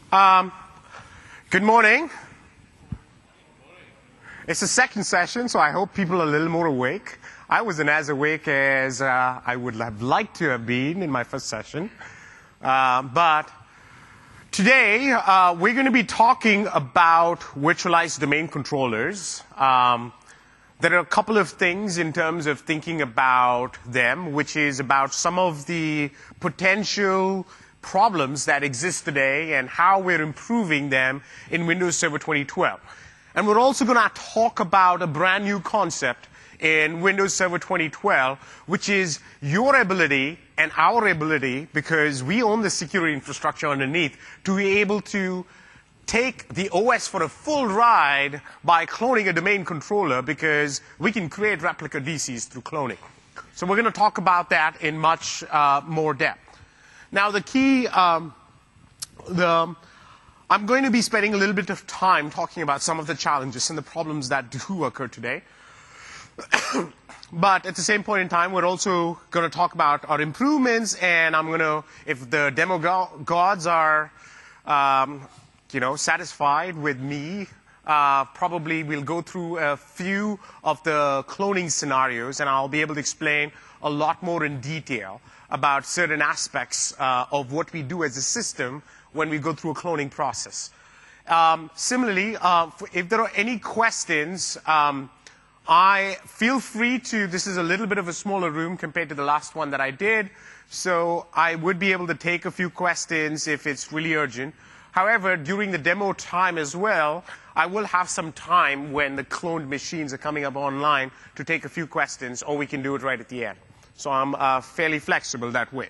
Um, Good morning. It's the second session, so I hope people are a little more awake. I wasn't as awake as I would have liked to have been in my first session. But today, we're going to be talking about virtualized domain controllers. There are a couple of things in terms of thinking about them, which is about some of the potential problems that exist today and how we're improving them in Windows Server 2012. And we're also going to talk about a brand new concept in Windows Server 2012, which is your ability and our ability, because we own the security infrastructure underneath, to be able to take the OS for a full ride by cloning a domain controller, because we can create replica DCs through cloning. So we're going to talk about that in much more depth. Now, the key, I'm going to be spending a little bit of time talking about some of the challenges and the problems that do occur today. But at the same point in time, we're also going to talk about our improvements, and I'm going to, if the demo gods are, satisfied with me, probably we'll go through a few of the cloning scenarios, and I'll be able to explain a lot more in detail about certain aspects of what we do as a system when we go through a cloning process. Similarly, if there are any questions, I feel free to, this is a little bit of a smaller room compared to the last one that I did, so I would be able to take a few questions if it's really urgent. However, during the demo time as well, I will have some time when the cloned machines are coming up online to take a few questions, or we can do it right at the end. So I'm fairly flexible that way.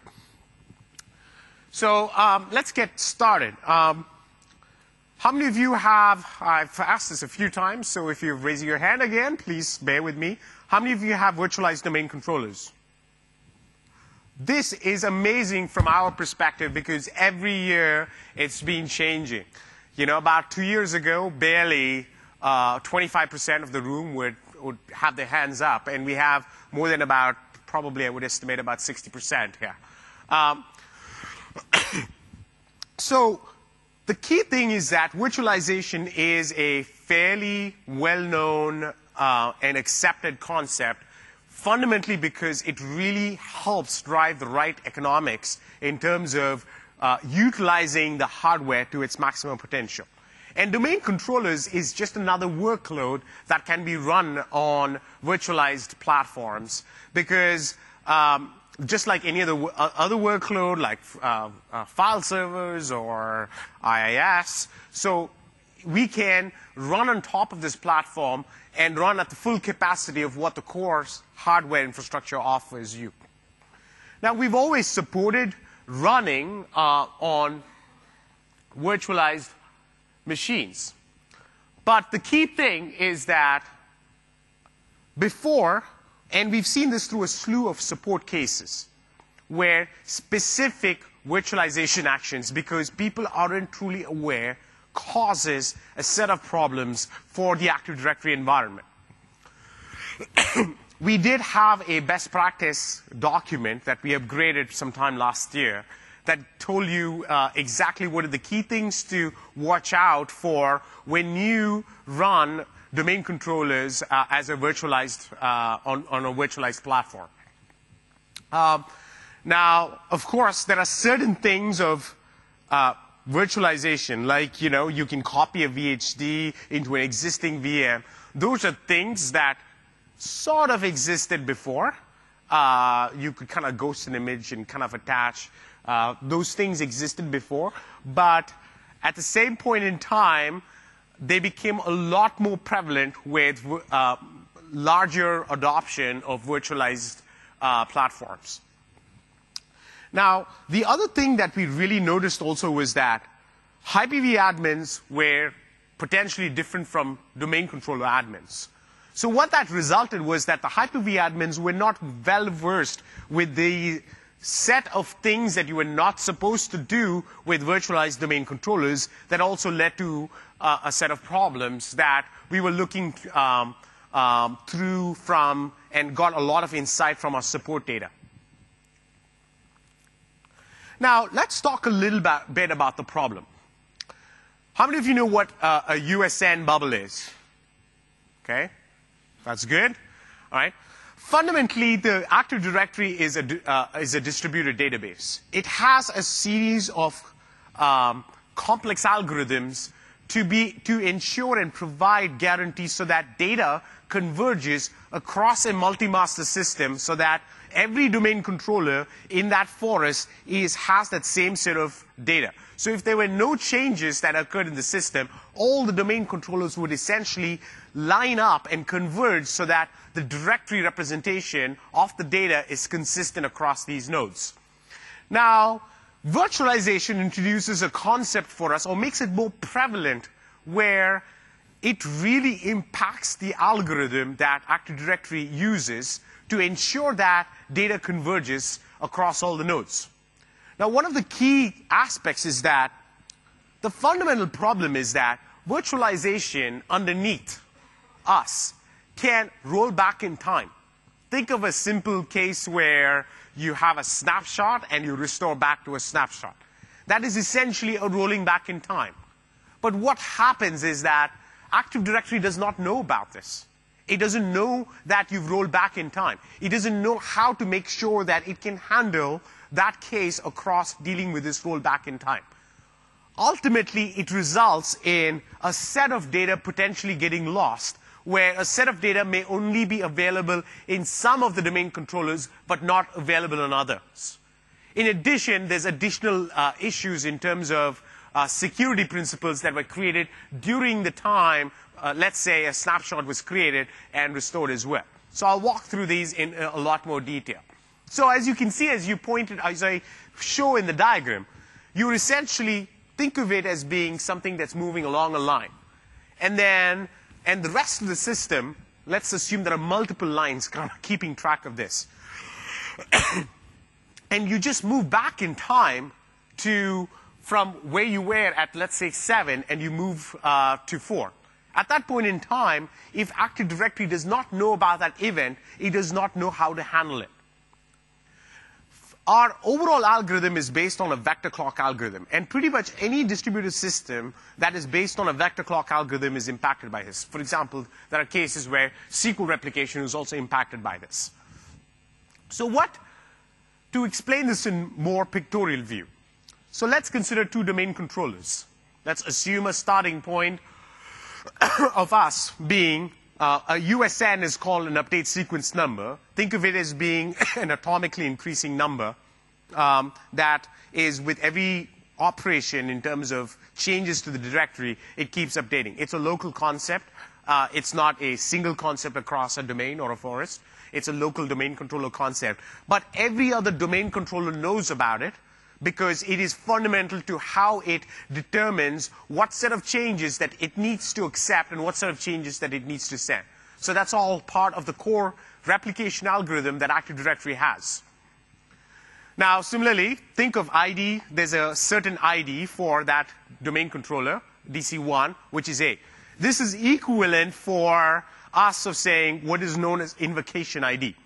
So let's get started. How many of you have, I've asked this a few times, so if you're raising your hand again, please bear with me. How many of you have virtualized domain controllers? This is amazing from our perspective because every year it's been changing. You know, about 2 years ago, barely 25% of the room would have their hands up, and we have more than about, probably I would estimate about 60% here. So the key thing is that virtualization is a fairly well-known and accepted concept, fundamentally because it really helps drive the right economics in terms of utilizing the hardware to its maximum potential. And domain controllers is just another workload that can be run on virtualized platforms because just like any other workload, like file servers or IIS, so we can run on top of this platform and run at the full capacity of what the core hardware infrastructure offers you. Now, we've always supported running on virtualized machines. But the key thing is that before, and we've seen this through a slew of support cases, where specific virtualization actions, because people aren't truly aware, causes a set of problems for the Active Directory environment. We did have a best practice document that we upgraded sometime last year that told you exactly what are the key things to watch out for when you run domain controllers as a virtualized on a virtualized platform. Now, of course, there are certain things of virtualization, like you can copy a VHD into an existing VM. Those are things that sort of existed before. You could kind of ghost an image and kind of attach. Those things existed before, but at the same point in time, they became a lot more prevalent with larger adoption of virtualized platforms. Now, the other thing that we really noticed also was that Hyper-V admins were potentially different from domain controller admins. So what that resulted was that the Hyper-V admins were not well versed with the set of things that you were not supposed to do with virtualized domain controllers that also led to a set of problems that we were looking through from and got a lot of insight from our support data. Now, let's talk a little bit about the problem. How many of you know what a USN bubble is? Okay, that's good. All right. Fundamentally, the Active Directory is a distributed database. It has a series of complex algorithms to ensure and provide guarantees so that data converges across a multi-master system so that every domain controller in that forest has that same set of data. So if there were no changes that occurred in the system, all the domain controllers would essentially line up and converge so that the directory representation of the data is consistent across these nodes. Now, virtualization introduces a concept for us, or makes it more prevalent, where it really impacts the algorithm that Active Directory uses to ensure that data converges across all the nodes. Now, one of the key aspects is that the fundamental problem is that virtualization underneath us can roll back in time. Think of a simple case where you have a snapshot and you restore back to a snapshot. That is essentially a rolling back in time. But what happens is that Active Directory does not know about this. It doesn't know that you've rolled back in time. It doesn't know how to make sure that it can handle that case across dealing with this roll back in time. Ultimately, it results in a set of data potentially getting lost, where a set of data may only be available in some of the domain controllers, but not available in others. In addition, there's additional issues in terms of security principles that were created during the time, let's say, a snapshot was created and restored as well. So I'll walk through these in a lot more detail. So as you can see, as I show in the diagram, you essentially think of it as being something that's moving along a line. And the rest of the system, let's assume there are multiple lines kind of keeping track of this. And you just move back in time from where you were at, let's say, 7, and you move to 4. At that point in time, if Active Directory does not know about that event, it does not know how to handle it. Our overall algorithm is based on a vector clock algorithm. And pretty much any distributed system that is based on a vector clock algorithm is impacted by this. For example, there are cases where SQL replication is also impacted by this. So to explain this in more pictorial view. So let's consider two domain controllers. Let's assume a starting point of us being a USN is called an update sequence number. Think of it as being an atomically increasing number that is, with every operation in terms of changes to the directory, it keeps updating. It's a local concept. It's not a single concept across a domain or a forest. It's a local domain controller concept. But every other domain controller knows about it, because it is fundamental to how it determines what set of changes that it needs to accept and what set of changes that it needs to send. So that's all part of the core replication algorithm that Active Directory has. Now, similarly, think of ID. There's a certain ID for that domain controller, DC1, which is A. This is equivalent for us of saying what is known as invocation ID.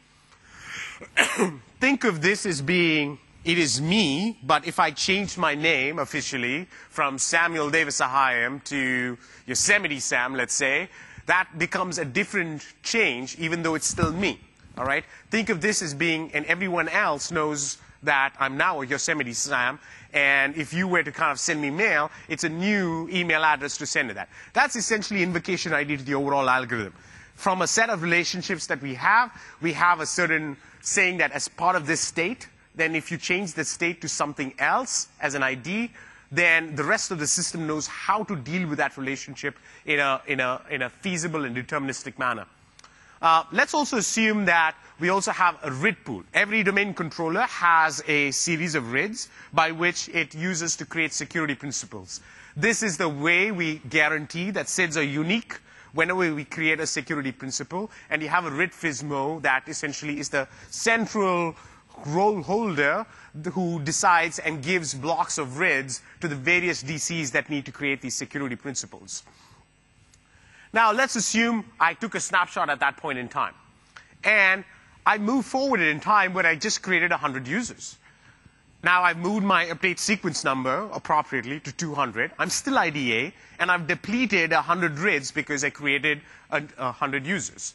Think of this as being, it is me, but if I changed my name officially from Samuel Davis Ahayam to Yosemite Sam, let's say, that becomes a different change, even though it's still me. All right? Think of this as being, and everyone else knows that I'm now a Yosemite Sam, and if you were to kind of send me mail, it's a new email address to send to that. That's essentially invocation ID to the overall algorithm. From a set of relationships that we have a certain saying that as part of this state, then if you change the state to something else as an ID, then the rest of the system knows how to deal with that relationship in a feasible and deterministic manner. Let's also assume that we also have a RID pool. Every domain controller has a series of RIDs by which it uses to create security principles. This is the way we guarantee that SIDs are unique whenever we create a security principle. And you have a RID FISMO that essentially is the central role holder who decides and gives blocks of RIDs to the various DCs that need to create these security principles. Now, let's assume I took a snapshot at that point in time. And I moved forward in time where I just created 100 users. Now I've moved my update sequence number appropriately to 200. I'm still IDA, and I've depleted 100 RIDs because I created 100 users.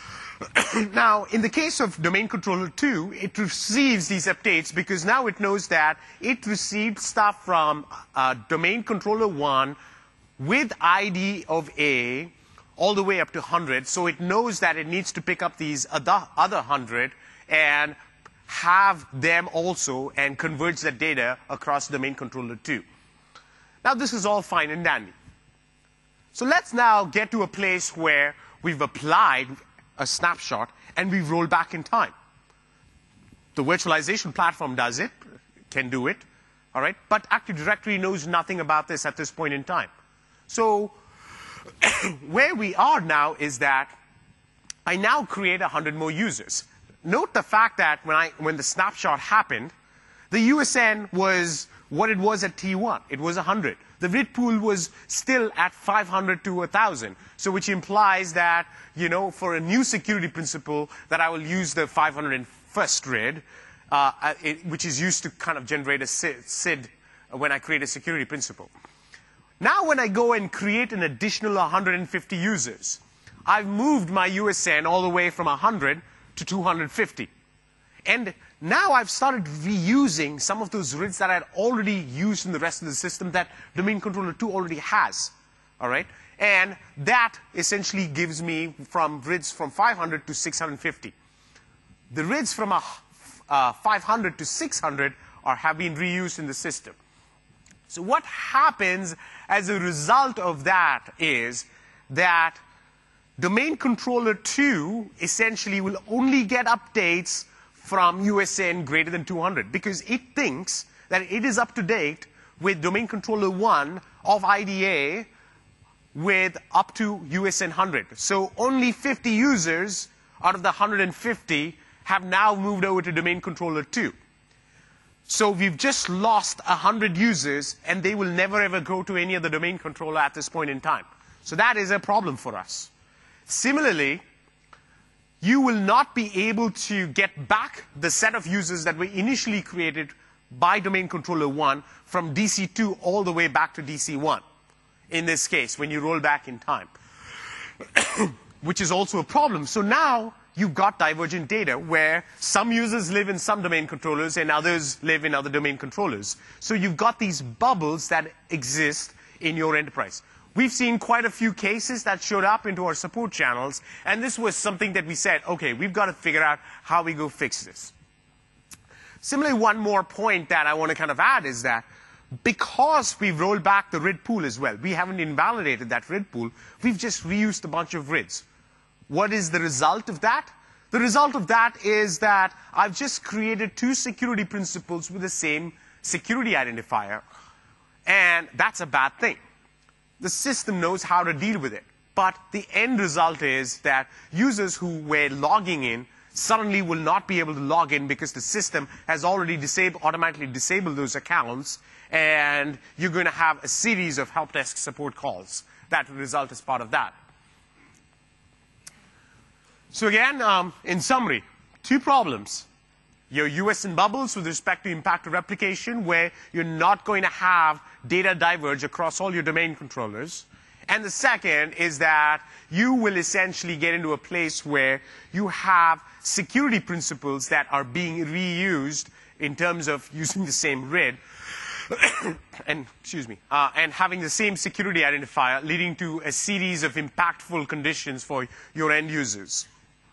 Now, in the case of domain controller 2, it receives these updates because now it knows that it received stuff from domain controller 1 with ID of A all the way up to 100. So it knows that it needs to pick up these other 100 and have them also and converge that data across domain controller 2. Now, this is all fine and dandy. So let's now get to a place where we've applied a snapshot and we've rolled back in time. The virtualization platform does it, can do it, all right? But Active Directory knows nothing about this at this point in time. So where we are now is that I now create 100 more users. Note the fact that when the snapshot happened, the USN was what it was at T1. It was 100. The RID pool was still at 500 to 1,000. So which implies that, you know, for a new security principle, that I will use the 501st RID, which is used to kind of generate a SID when I create a security principle. Now when I go and create an additional 150 users, I've moved my USN all the way from 100 to 250. And now I've started reusing some of those RIDs that I had already used in the rest of the system that domain controller 2 already has. All right? And that essentially gives me from RIDs from 500 to 650. The RIDs from 500 to 600 have been reused in the system. So what happens as a result of that is that domain controller 2 essentially will only get updates from USN greater than 200 because it thinks that it is up to date with domain controller 1 of IDA with up to USN 100. So only 50 users out of the 150 have now moved over to domain controller 2. So we've just lost 100 users, and they will never ever go to any other domain controller at this point in time. So that is a problem for us. Similarly, you will not be able to get back the set of users that were initially created by domain controller 1 from DC2 all the way back to DC1, in this case, when you roll back in time, which is also a problem. So now you've got divergent data where some users live in some domain controllers and others live in other domain controllers. So you've got these bubbles that exist in your enterprise. We've seen quite a few cases that showed up into our support channels, and this was something that we said, okay, we've got to figure out how we go fix this. Similarly, one more point that I want to kind of add is that because we've rolled back the RID pool as well, we haven't invalidated that RID pool, we've just reused a bunch of RIDs. What is the result of that? The result of that is that I've just created 2 security principles with the same security identifier, and that's a bad thing. The system knows how to deal with it. But the end result is that users who were logging in suddenly will not be able to log in because the system has already automatically disabled those accounts, and you're going to have a series of help desk support calls that will result as part of that. So again, in summary, 2 problems. Your USN bubbles with respect to impact of replication, where you're not going to have data diverge across all your domain controllers. And the second is that you will essentially get into a place where you have security principles that are being reused in terms of using the same RID and having the same security identifier, leading to a series of impactful conditions for your end users.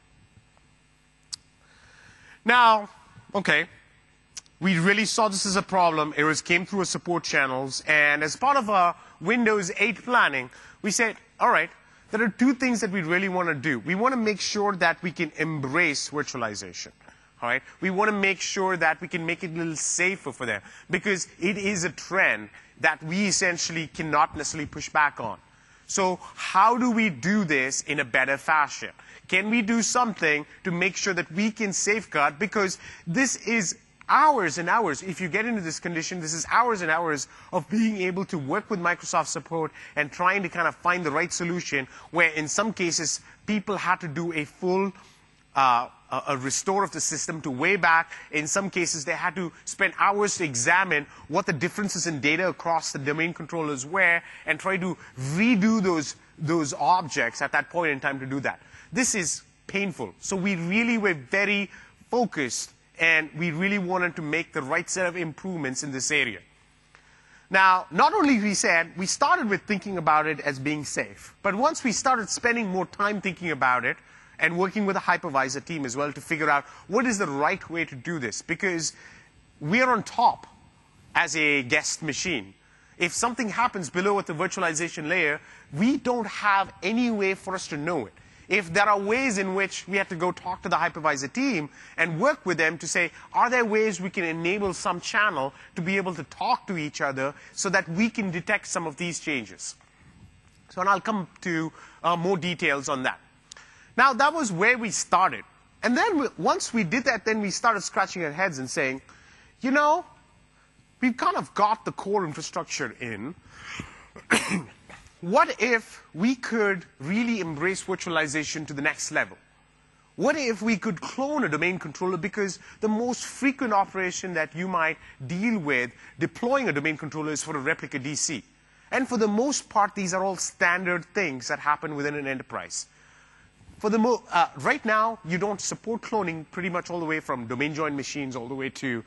Now, okay, we really saw this as a problem. It came through our support channels. And as part of our Windows 8 planning, we said, all right, there are 2 things that we really want to do. We want to make sure that we can embrace virtualization. All right? We want to make sure that we can make it a little safer for them, because it is a trend that we essentially cannot necessarily push back on. So how do we do this in a better fashion? Can we do something to make sure that we can safeguard? Because this is hours and hours. If you get into this condition, this is hours and hours of being able to work with Microsoft support and trying to kind of find the right solution, where in some cases people had to do a full a restore of the system to way back. In some cases, they had to spend hours to examine what the differences in data across the domain controllers were and try to redo those objects at that point in time to do that. This is painful. So we really were very focused, and we really wanted to make the right set of improvements in this area. Now, not only we started with thinking about it as being safe, but once we started spending more time thinking about it and working with the hypervisor team as well to figure out what is the right way to do this, because we are on top as a guest machine. If something happens below at the virtualization layer, we don't have any way for us to know it. If there are ways in which we have to go talk to the hypervisor team and work with them to say, are there ways we can enable some channel to be able to talk to each other so that we can detect some of these changes? So, and I'll come to more details on that. Now, that was where we started. And then once we did that, then we started scratching our heads and saying, you know, we've kind of got the core infrastructure in. What if we could really embrace virtualization to the next level? What if we could clone a domain controller? Because the most frequent operation that you might deal with deploying a domain controller is for a replica DC. And for the most part, these are all standard things that happen within an enterprise. For the right now, you don't support cloning pretty much all the way from domain joined machines all the way to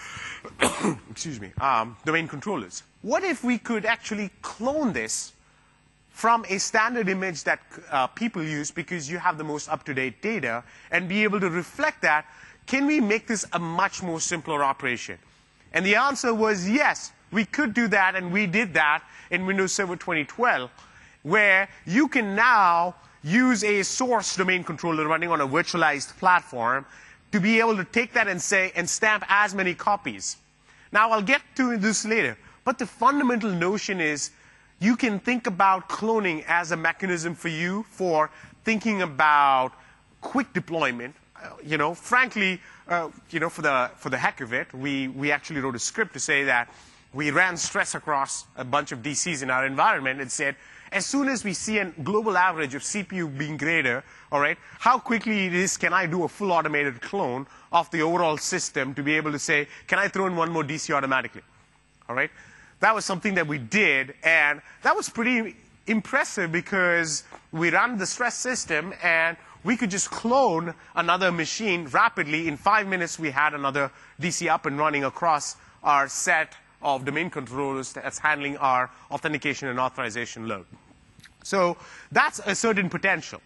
excuse me, domain controllers. What if we could actually clone this from a standard image that people use because you have the most up-to-date data and be able to reflect that? Can we make this a much more simpler operation? And the answer was yes, we could do that, and we did that in Windows Server 2012, where you can now use a source domain controller running on a virtualized platform to be able to take that and say and stamp as many copies. Now, I'll get to this later, but the fundamental notion is you can think about cloning as a mechanism for you for thinking about quick deployment. You know, frankly, you know, for the heck of it, we actually wrote a script to say that we ran stress across a bunch of DCs in our environment and said, as soon as we see a global average of CPU being greater, all right, how quickly can I do a full automated clone of the overall system to be able to say, can I throw in one more DC automatically? All right? That was something that we did, and that was pretty impressive because we ran the stress system, and we could just clone another machine rapidly. In 5 minutes, we had another DC up and running across our set of domain controllers that's handling our authentication and authorization load. So that's a certain potential.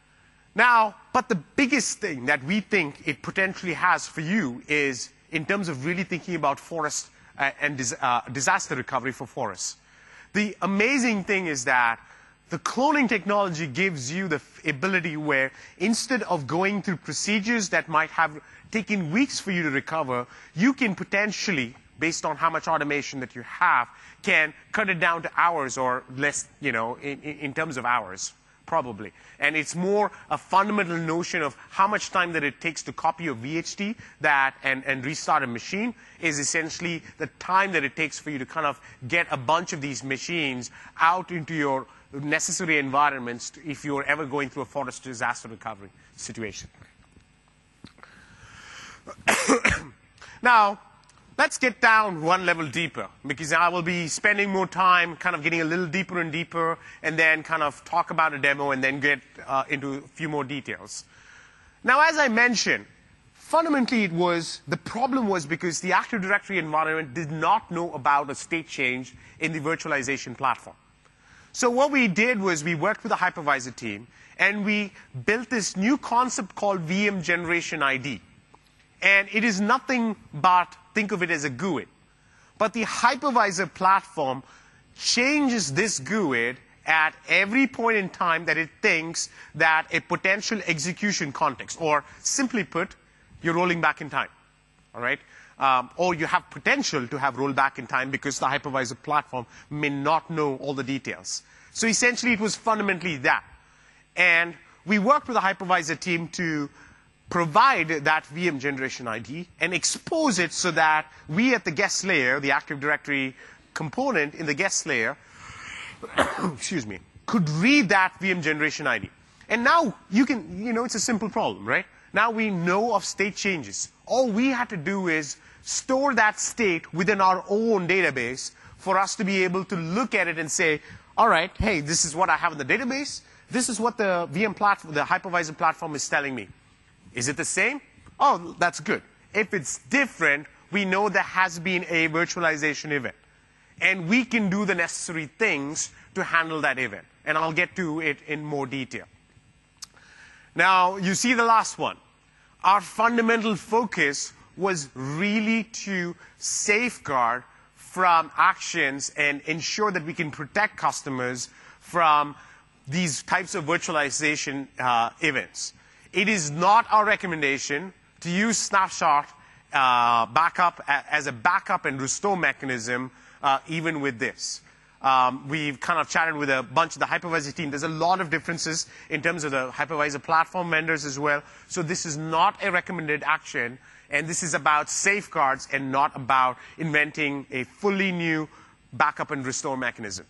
Now, but the biggest thing that we think it potentially has for you is in terms of really thinking about forest and disaster recovery for forests. The amazing thing is that the cloning technology gives you the ability where instead of going through procedures that might have taken weeks for you to recover, you can potentially, based on how much automation that you have, can cut it down to hours or less, you know, in terms of hours, probably. And it's more a fundamental notion of how much time that it takes to copy a VHD and restart a machine is essentially the time that it takes for you to kind of get a bunch of these machines out into your necessary environments if you're ever going through a forest disaster recovery situation. Now, let's get down one level deeper, because I will be spending more time kind of getting a little deeper and deeper, and then kind of talk about a demo and then get into a few more details. Now, as I mentioned, fundamentally the problem was because the Active Directory environment did not know about a state change in the virtualization platform. So what we did was we worked with the hypervisor team, and we built this new concept called VM Generation ID. And it is nothing but, think of it as a GUID. But the hypervisor platform changes this GUID at every point in time that it thinks that a potential execution context, or simply put, you're rolling back in time. All right? Or you have potential to have rollback in time because the hypervisor platform may not know all the details. So essentially, it was fundamentally that. And we worked with the hypervisor team to provide that VM Generation ID and expose it so that we at the guest layer, the Active Directory component in the guest layer, excuse me, could read that VM Generation ID. And now you can, you know, it's a simple problem, right? Now we know of state changes. All we had to do is store that state within our own database for us to be able to look at it and say, all right, hey, this is what I have in the database. This is what the VM platform, the hypervisor platform is telling me. Is it the same? Oh, that's good. If it's different, we know there has been a virtualization event. And we can do the necessary things to handle that event. And I'll get to it in more detail. Now, you see the last one. Our fundamental focus was really to safeguard from actions and ensure that we can protect customers from these types of virtualization events. It is not our recommendation to use snapshot backup as a backup and restore mechanism even with this. We've kind of chatted with a bunch of the hypervisor team. There's a lot of differences in terms of the hypervisor platform vendors as well. So this is not a recommended action. And this is about safeguards and not about inventing a fully new backup and restore mechanism.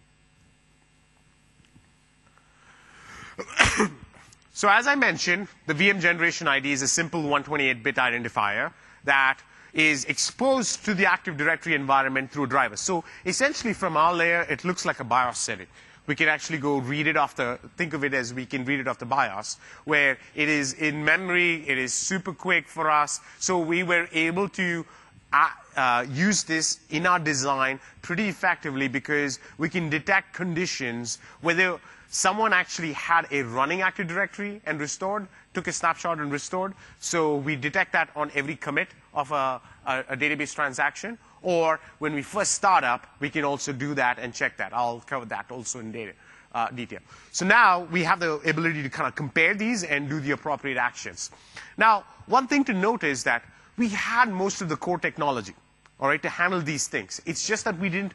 So as I mentioned, the VM generation ID is a simple 128-bit identifier that is exposed to the Active Directory environment through a driver. So essentially from our layer, it looks like a BIOS setting. We can actually go read it off the, think of it as we can read it off the BIOS, where it is in memory, it is super quick for us. So we were able to use this in our design pretty effectively because we can detect conditions whether someone actually had a running Active Directory and restored, took a snapshot and restored. So we detect that on every commit of a database transaction. Or when we first start up, we can also do that and check that. I'll cover that also in detail. So now we have the ability to kind of compare these and do the appropriate actions. Now, one thing to note is that we had most of the core technology, all right, to handle these things. It's just that we didn't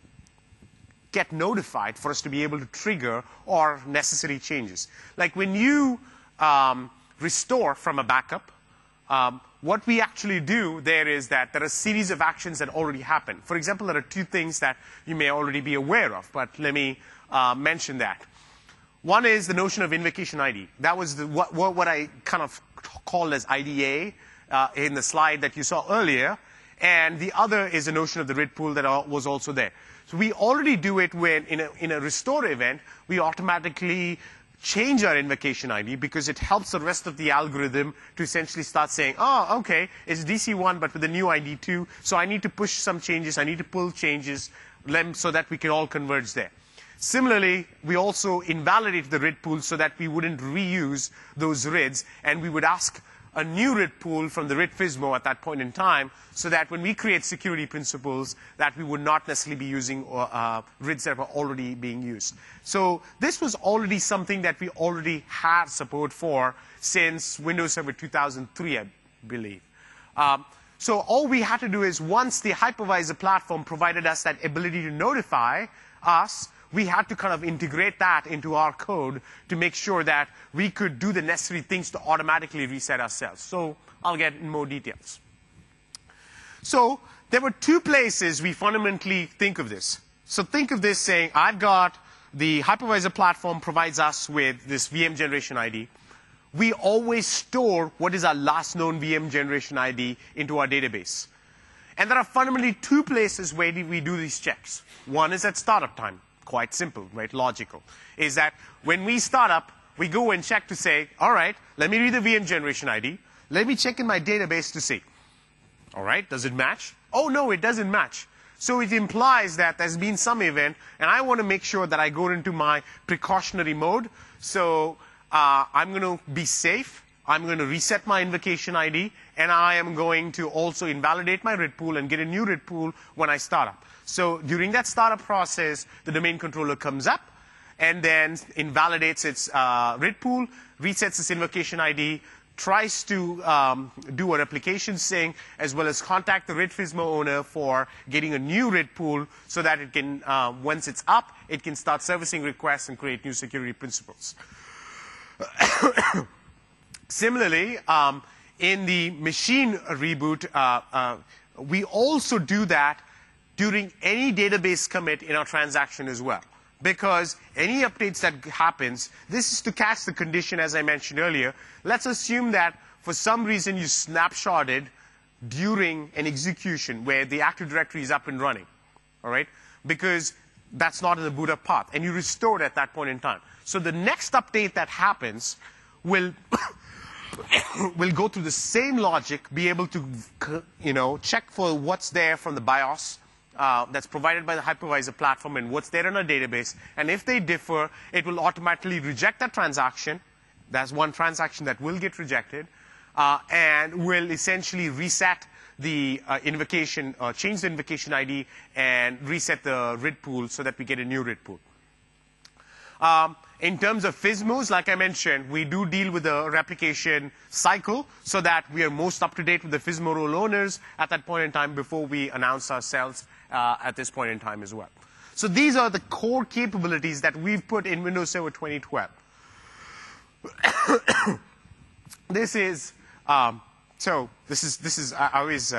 get notified for us to be able to trigger or necessary changes. Like when you restore from a backup, what we actually do there is that there are a series of actions that already happen. For example, there are two things that you may already be aware of, but let me mention that. One is the notion of invocation ID. That was what I kind of called as IDA in the slide that you saw earlier. And the other is the notion of the RID pool that was also there. So we already do it when, in a restore event, we automatically change our invocation ID because it helps the rest of the algorithm to essentially start saying, oh, okay, it's DC1, but with the new ID 2, so I need to push some changes, I need to pull changes so that we can all converge there. Similarly, we also invalidate the RID pool so that we wouldn't reuse those RIDs, and we would ask a new RID pool from the RID FISMO at that point in time so that when we create security principles that we would not necessarily be using RIDs that were already being used. So this was already something that we already had support for since Windows Server 2003, I believe. So all we had to do is once the hypervisor platform provided us that ability to notify us, we had to kind of integrate that into our code to make sure that we could do the necessary things to automatically reset ourselves. So I'll get in more details. So there were two places we fundamentally think of this. So think of this saying, I've got the hypervisor platform provides us with this VM generation ID. We always store what is our last known VM generation ID into our database. And there are fundamentally two places where we do these checks. One is at startup time. Quite simple, right? Logical. Is that when we start up, we go and check to say, all right, let me read the VM generation ID. Let me check in my database to see. All right, does it match? Oh, no, it doesn't match. So it implies that there's been some event, and I want to make sure that I go into my precautionary mode. So I'm going to be safe. I'm going to reset my invocation ID, and I am going to also invalidate my RID pool and get a new RID pool when I start up. So during that startup process, the domain controller comes up and then invalidates its RID pool, resets its invocation ID, tries to do a replication sync, as well as contact the RID FISMO owner for getting a new RID pool so that it can, once it's up, it can start servicing requests and create new security principles. Similarly, in the machine reboot, we also do that during any database commit in our transaction as well. because any updates that happens, this is to catch the condition as I mentioned earlier. Let's assume that for some reason you snapshotted during an execution where the Active Directory is up and running, all right? Because that's not in the boot up path, and you restore it at that point in time. So the next update that happens will will go through the same logic, be able to check for what's there from the BIOS that's provided by the hypervisor platform and what's there in a database. And if they differ, it will automatically reject that transaction. That's one transaction that will get rejected, and will essentially reset the invocation, change the invocation ID, and reset the RID pool so that we get a new RID pool. In terms of FISMOs, like I mentioned, we do deal with the replication cycle so that we are most up to date with the FISMO role owners at that point in time before we announce ourselves at this point in time as well. So these are the core capabilities that we've put in Windows Server 2012. This is I always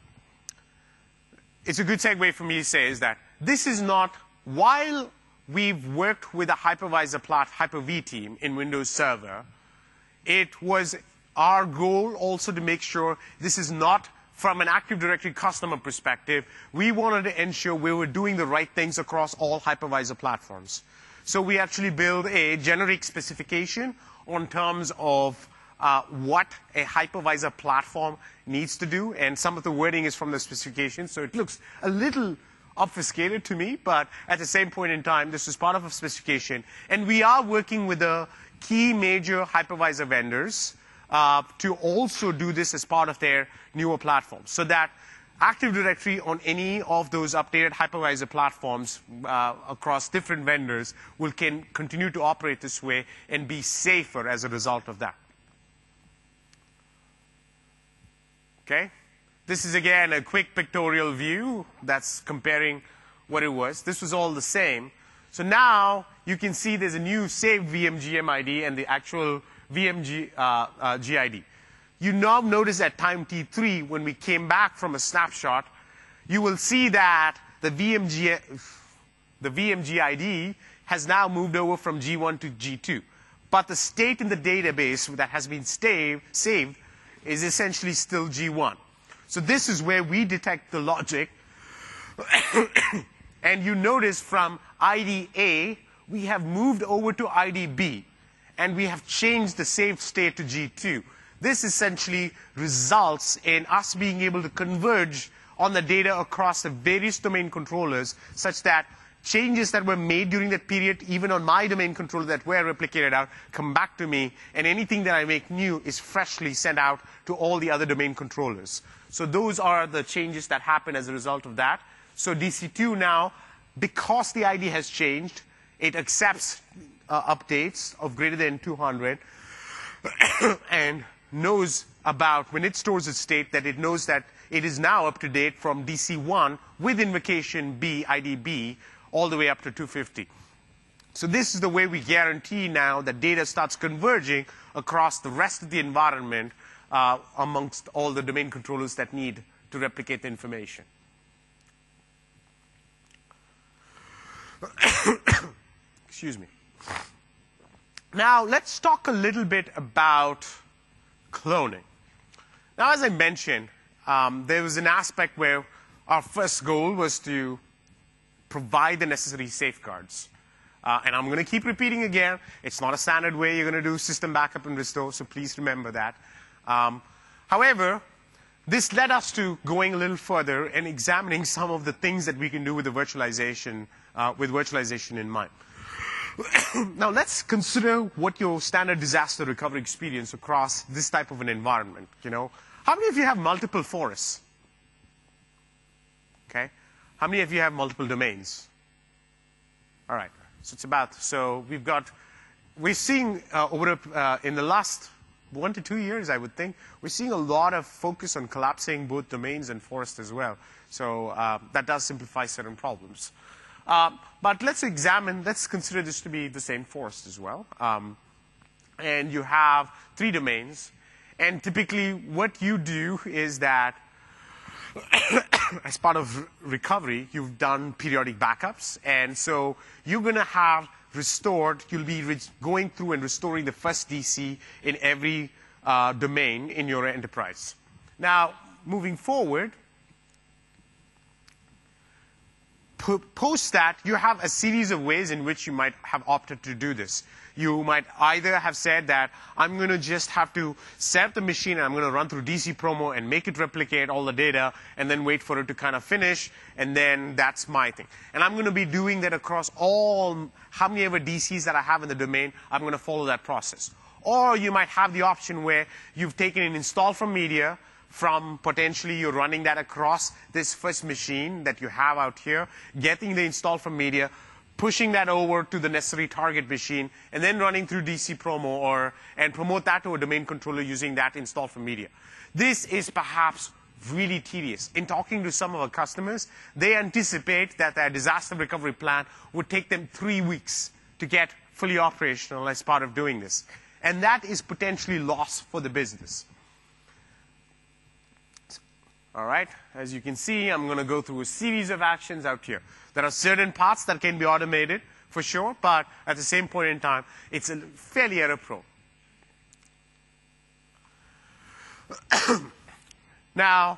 it's a good segue for me to say is that this is not, while we've worked with a hypervisor Hyper-V team in Windows Server, it was our goal also to make sure this is not from an Active Directory customer perspective. We wanted to ensure we were doing the right things across all hypervisor platforms. So we actually build a generic specification on terms of what a hypervisor platform needs to do, and some of the wording is from the specification, so it looks a little obfuscated to me, but at the same point in time, this is part of a specification. And we are working with the key major hypervisor vendors to also do this as part of their newer platforms, so that Active Directory on any of those updated hypervisor platforms across different vendors can continue to operate this way and be safer as a result of that. Okay? This is, again, a quick pictorial view that's comparing what it was. This was all the same. So now you can see there's a new saved VMGM ID and the actual VMG GID. You now notice at time T3, when we came back from a snapshot, you will see that the VMG ID has now moved over from G1 to G2. But the state in the database that has been saved is essentially still G1. So this is where we detect the logic. And you notice from ID A, we have moved over to ID B, and we have changed the saved state to G2. This essentially results in us being able to converge on the data across the various domain controllers, such that changes that were made during that period, even on my domain controller that were replicated out, come back to me, and anything that I make new is freshly sent out to all the other domain controllers. So those are the changes that happen as a result of that. So DC2 now, because the ID has changed, it accepts updates of greater than 200 and knows about, when it stores its state, that it knows that it is now up to date from DC1 with invocation B, ID B, all the way up to 250. So this is the way we guarantee now that data starts converging across the rest of the environment amongst all the domain controllers that need to replicate the information. Excuse me. Now, let's talk a little bit about cloning. Now, as I mentioned, there was an aspect where our first goal was to provide the necessary safeguards. And I'm going to keep repeating again, it's not a standard way you're going to do system backup and restore, so please remember that. However, this led us to going a little further and examining some of the things that we can do with the virtualization in mind. Now, let's consider what your standard disaster recovery experience across this type of an environment. How many of you have multiple forests? Okay. How many of you have multiple domains? All right. So we're seeing in the last 1 to 2 years, I would think, we're seeing a lot of focus on collapsing both domains and forests as well. So that does simplify certain problems. But let's consider this to be the same forest as well. And you have 3 domains. And typically what you do is that as part of recovery, you've done periodic backups, and so you're going to have restored, you'll be going through and restoring the first DC in every domain in your enterprise. Now, moving forward, post that, you have a series of ways in which you might have opted to do this. You might either have said that I'm going to just have to set up the machine and I'm going to run through DC promo and make it replicate all the data and then wait for it to kind of finish, and then that's my thing. And I'm going to be doing that across all, how many ever DCs that I have in the domain, I'm going to follow that process. Or you might have the option where you've taken an install from media, from potentially you're running that across this first machine that you have out here, getting the install from media, pushing that over to the necessary target machine, and then running through DC promo and promote that to a domain controller using that install from media. This is perhaps really tedious. In talking to some of our customers, they anticipate that their disaster recovery plan would take them 3 weeks to get fully operational as part of doing this. And that is potentially loss for the business. All right, as you can see, I'm going to go through a series of actions out here. There are certain parts that can be automated, for sure, but at the same point in time, it's fairly error-prone. Now,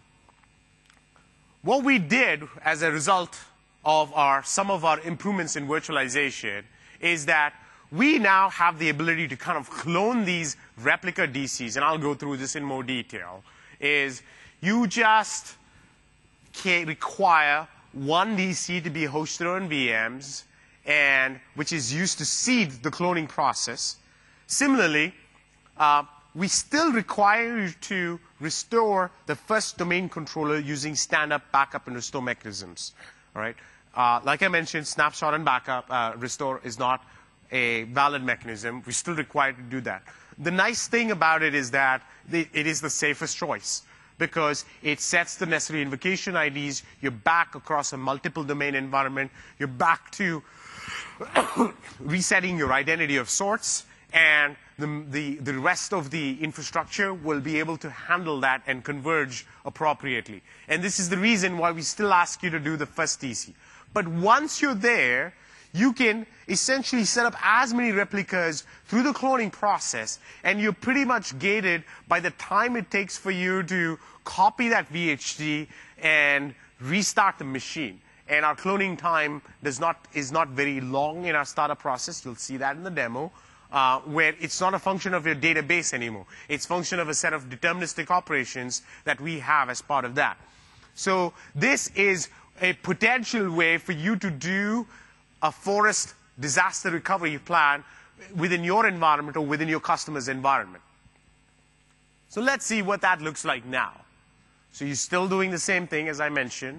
what we did as a result of some of our improvements in virtualization is that we now have the ability to kind of clone these replica DCs, and I'll go through this in more detail, is you just require one DC to be hosted on VMs, and which is used to seed the cloning process. Similarly, we still require you to restore the first domain controller using stand-up, backup, and restore mechanisms. All right? Like I mentioned, snapshot and backup restore is not a valid mechanism. We're still required to do that. The nice thing about it is that it is the safest choice, because it sets the necessary invocation IDs. You're back across a multiple domain environment. You're back to resetting your identity of sorts, and the rest of the infrastructure will be able to handle that and converge appropriately. And this is the reason why we still ask you to do the first DC. But once you're there, you can essentially set up as many replicas through the cloning process, and you're pretty much gated by the time it takes for you to copy that VHD and restart the machine. And our cloning time is not very long in our startup process. You'll see that in the demo, where it's not a function of your database anymore. It's a function of a set of deterministic operations that we have as part of that. So this is a potential way for you to do a forest disaster recovery plan within your environment or within your customer's environment. So let's see what that looks like now. So you're still doing the same thing as I mentioned.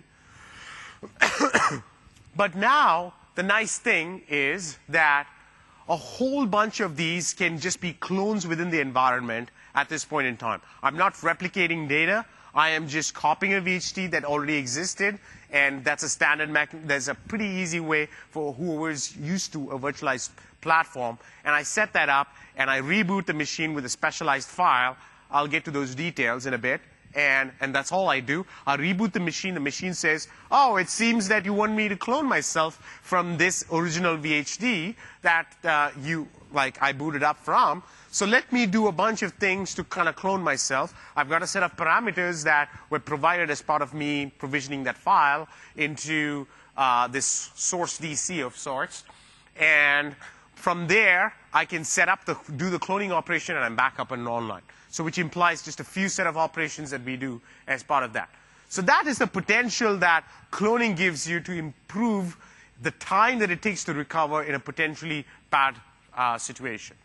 But now, the nice thing is that a whole bunch of these can just be clones within the environment at this point in time. I'm not replicating data. I am just copying a VHD that already existed, and that's a standard mechanism. There's a pretty easy way for whoever's used to a virtualized platform. And I set that up, and I reboot the machine with a specialized file. I'll get to those details in a bit. And that's all I do. I reboot the machine. The machine says, oh, it seems that you want me to clone myself from this original VHD that I booted up from. So let me do a bunch of things to kind of clone myself. I've got a set of parameters that were provided as part of me provisioning that file into this source DC of sorts. And from there, I can set up do the cloning operation, and I'm back up and online. So which implies just a few set of operations that we do as part of that. So that is the potential that cloning gives you to improve the time that it takes to recover in a potentially bad situation.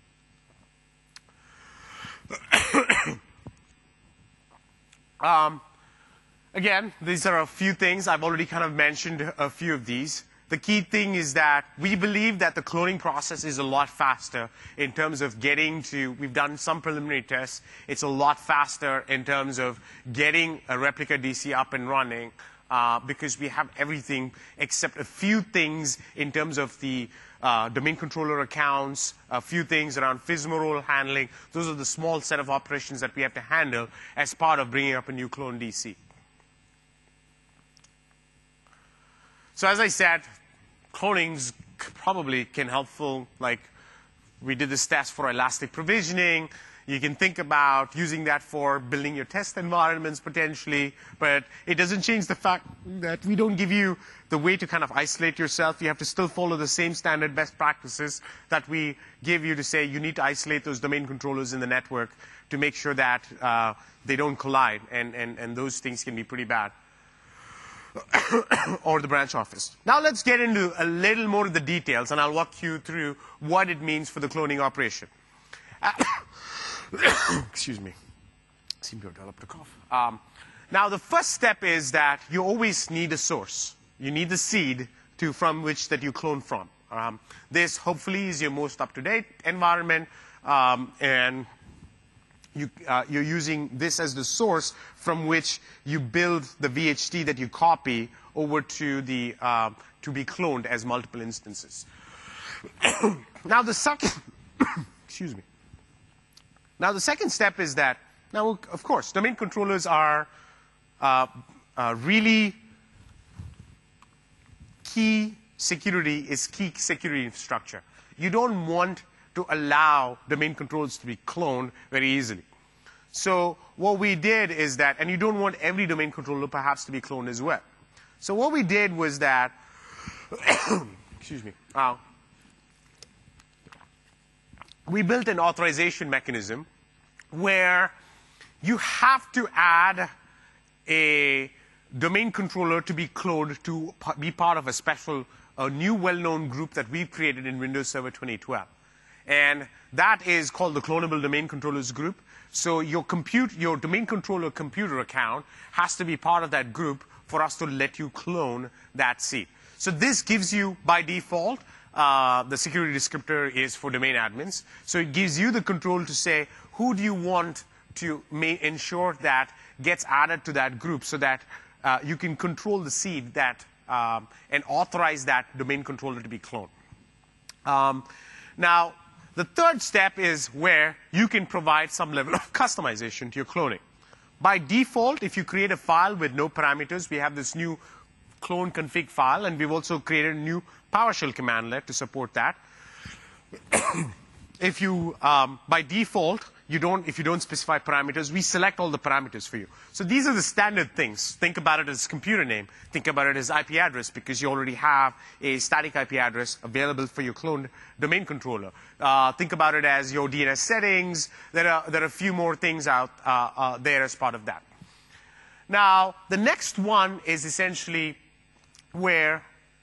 Again, these are a few things. I've already kind of mentioned a few of these. The key thing is that we believe that the cloning process is a lot faster in terms of getting to, we've done some preliminary tests, it's a lot faster in terms of getting a replica DC up and running because we have everything except a few things in terms of the domain controller accounts, a few things around FSMA role handling. Those are the small set of operations that we have to handle as part of bringing up a new clone DC. So as I said, cloning probably can helpful, like we did this test for elastic provisioning. You can think about using that for building your test environments potentially, but it doesn't change the fact that we don't give you the way to kind of isolate yourself. You have to still follow the same standard best practices that we give you to say you need to isolate those domain controllers in the network to make sure that they don't collide, and those things can be pretty bad. Or the branch office. Now let's get into a little more of the details, and I'll walk you through what it means for the cloning operation. Excuse me. I seem to have developed a cough. Now the first step is that you always need a source. You need the seed from which that you clone from. This hopefully is your most up-to-date environment, and you're using this as the source from which you build the VHT that you copy over to the to be cloned as multiple instances. Now the second, excuse me. Now the second step is that now of course domain controllers are really key security infrastructure. You don't want to allow domain controllers to be cloned very easily. So what we did is that, and you don't want every domain controller perhaps to be cloned as well. So what we did was that, excuse me, we built an authorization mechanism where you have to add a domain controller to be cloned to be part of a new well-known group that we've created in Windows Server 2012. And that is called the Clonable Domain Controllers Group. So your domain controller computer account has to be part of that group for us to let you clone that seed. So this gives you, by default, the security descriptor is for domain admins. So it gives you the control to say who do you want to ensure that gets added to that group so that you can control the seed that and authorize that domain controller to be cloned. Now, the third step is where you can provide some level of customization to your cloning. By default, if you create a file with no parameters, we have this new clone config file, and we've also created a new PowerShell commandlet to support that. If you, by default, if you don't specify parameters, we select all the parameters for you. So these are the standard things. Think about it as computer name. Think about it as IP address, because you already have a static IP address available for your cloned domain controller. Think about it as your DNS settings. There are a few more things out there as part of that. Now, the next one is essentially where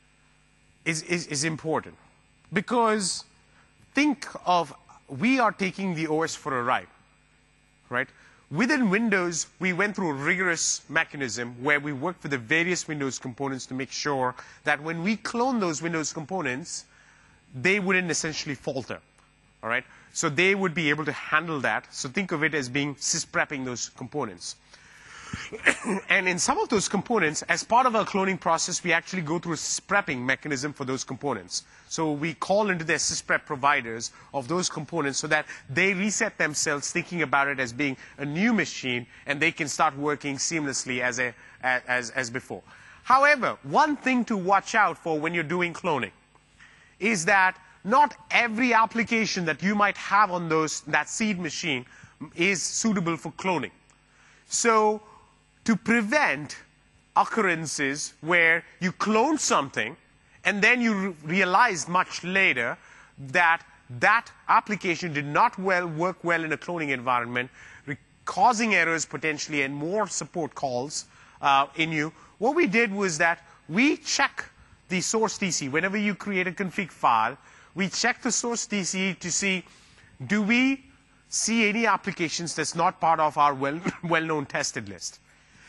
is important, because think of, we are taking the OS for a ride, right? Within Windows, we went through a rigorous mechanism where we worked with the various Windows components to make sure that when we clone those Windows components, they wouldn't essentially falter, all right? So they would be able to handle that. So think of it as being sysprepping those components. And in some of those components, as part of our cloning process, we actually go through a sysprepping mechanism for those components. So we call into their sysprep providers of those components so that they reset themselves, thinking about it as being a new machine, and they can start working seamlessly as before. However, one thing to watch out for when you're doing cloning is that not every application that you might have on that seed machine is suitable for cloning. So to prevent occurrences where you clone something and then you realize much later that that application did not work well in a cloning environment, causing errors potentially and more support calls in you, what we did was that we check the source DC. Whenever you create a config file, we check the source DC to see, do we see any applications that's not part of our well-known tested list.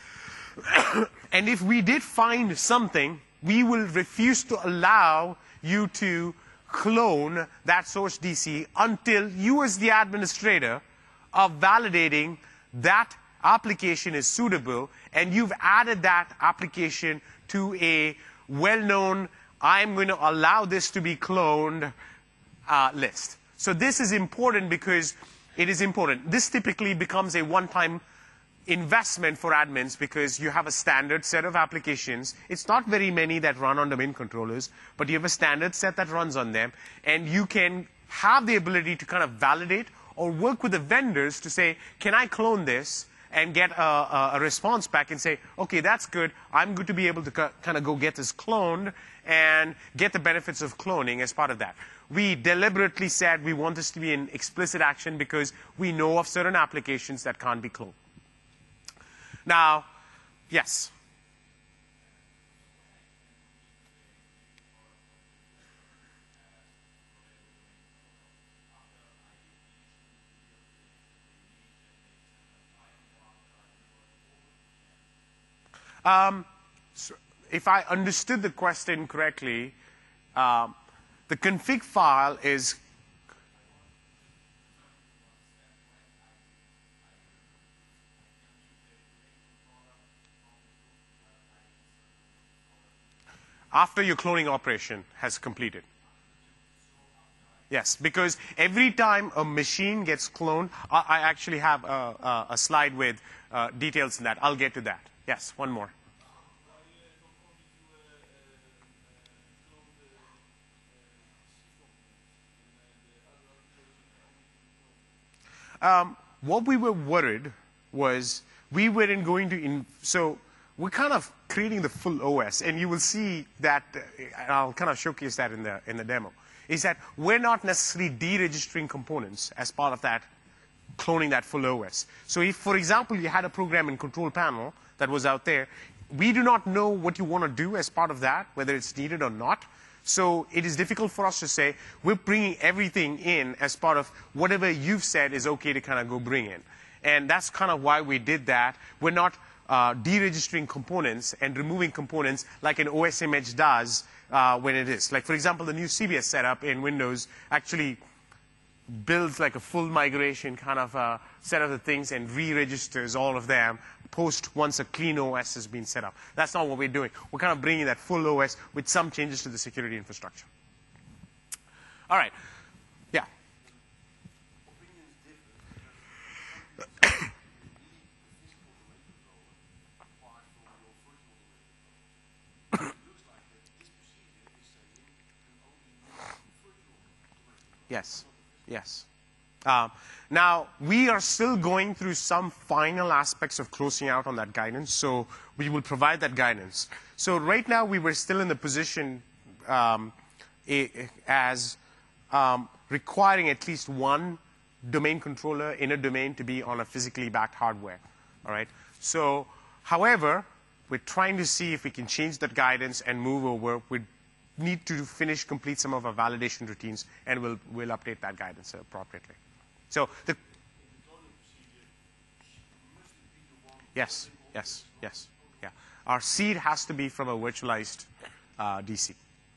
And if we did find something, we will refuse to allow you to clone that source DC until you as the administrator are validating that application is suitable and you've added that application to a well-known, I'm going to allow this to be cloned list. So this is important because it is important. This typically becomes a one-time investment for admins because you have a standard set of applications. It's not very many that run on domain controllers, but you have a standard set that runs on them, and you can have the ability to kind of validate or work with the vendors to say, can I clone this, and get a response back and say, okay, that's good. I'm good to be able to kind of go get this cloned and get the benefits of cloning as part of that. We deliberately said we want this to be an explicit action because we know of certain applications that can't be cloned. Now, yes. So if I understood the question correctly, the config file is after your cloning operation has completed. Yes, because every time a machine gets cloned, I actually have a slide with details in that. I'll get to that. Yes, one more. What we were worried was we weren't going to, so we're kind of creating the full OS, and you will see that, and I'll kind of showcase that in the demo, is that we're not necessarily deregistering components as part of that, cloning that full OS. So if, for example, you had a program in control panel that was out there, we do not know what you want to do as part of that, whether it's needed or not. So it is difficult for us to say, we're bringing everything in as part of whatever you've said is okay to kind of go bring in. And that's kind of why we did that. We're not deregistering components and removing components like an OSImage does when it is. Like, for example, the new CBS setup in Windows actually builds like a full migration kind of set of the things and re-registers all of them once a clean OS has been set up. That's not what we're doing. We're kind of bringing that full OS with some changes to the security infrastructure. All right. Yeah. Yes. Yes. Now, we are still going through some final aspects of closing out on that guidance, so we will provide that guidance. So right now, we were still in the position as requiring at least one domain controller in a domain to be on a physically backed hardware. All right. So, however, we're trying to see if we can change that guidance and move over. We need to complete some of our validation routines, and we'll update that guidance appropriately. So the yes, yeah. Our seed has to be from a virtualized DC.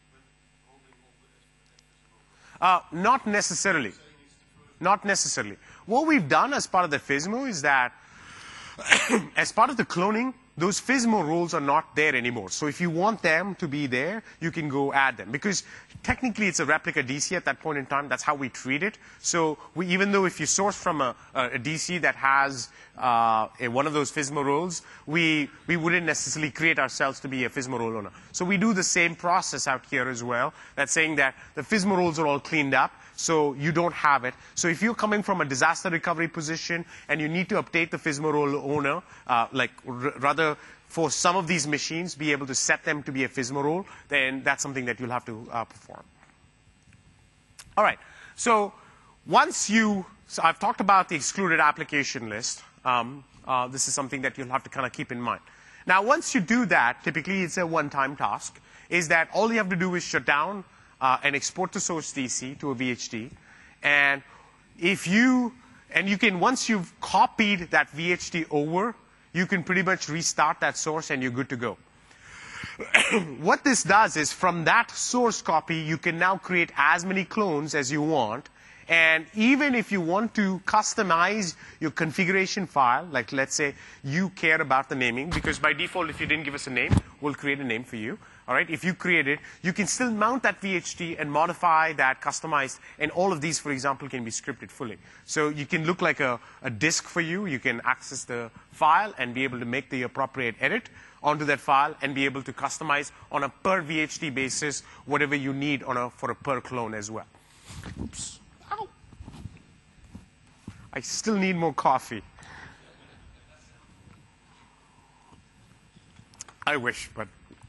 Not necessarily. Not necessarily. What we've done as part of the FSMO is that as part of the cloning, those FSMO roles are not there anymore. So if you want them to be there, you can go add them. Because technically it's a replica DC at that point in time. That's how we treat it. So even though if you source from a DC that has one of those FSMO roles, we wouldn't necessarily create ourselves to be a FSMO role owner. So we do the same process out here as well. That's saying that the FSMO roles are all cleaned up, so you don't have it. So if you're coming from a disaster recovery position and you need to update the FSMO role owner, rather for some of these machines, be able to set them to be a FSMO role, then that's something that you'll have to perform. All right. So so I've talked about the excluded application list. This is something that you'll have to kind of keep in mind. Now, once you do that, typically it's a one-time task, is that all you have to do is shut down and export to source DC to a VHD. And once you've copied that VHD over, you can pretty much restart that source and you're good to go. What this does is from that source copy, you can now create as many clones as you want. And even if you want to customize your configuration file, like let's say you care about the naming, because by default, if you didn't give us a name, we'll create a name for you. All right, if you create it, you can still mount that VHT and modify that, customize, and all of these, for example, can be scripted fully. So you can look like a disk for you. You can access the file and be able to make the appropriate edit onto that file and be able to customize on a per VHT basis whatever you need for a per clone as well. Oops. Ow. I still need more coffee. I wish, but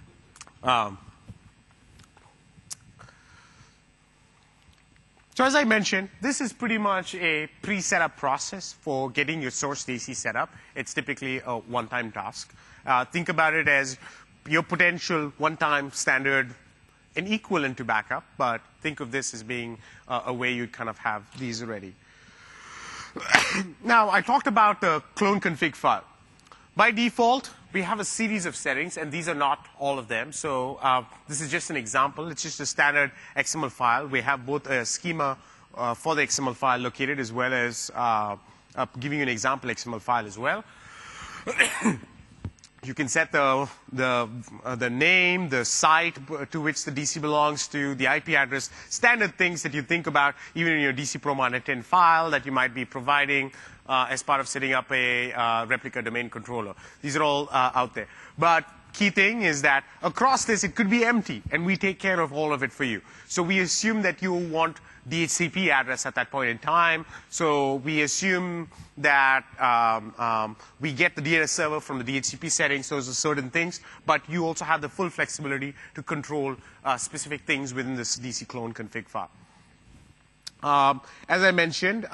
so as I mentioned, this is pretty much a pre-setup process for getting your source DC set up. It's typically a one-time task. Think about it as your potential one-time standard, an equivalent to backup, but think of this as being a way you kind of have these ready. Now, I talked about the clone config file. By default, we have a series of settings, and these are not all of them. So this is just an example. It's just a standard XML file. We have both a schema for the XML file located, as well as giving you an example XML file as well. You can set the name, the site to which the DC belongs to, the IP address, standard things that you think about even in your DC Promo Net 10 file that you might be providing as part of setting up a replica domain controller. These are all out there. But key thing is that across this, it could be empty, and we take care of all of it for you. So we assume that you want DHCP address at that point in time. So we assume that we get the DNS server from the DHCP settings. Those are certain things. But you also have the full flexibility to control specific things within this DC clone config file. As I mentioned,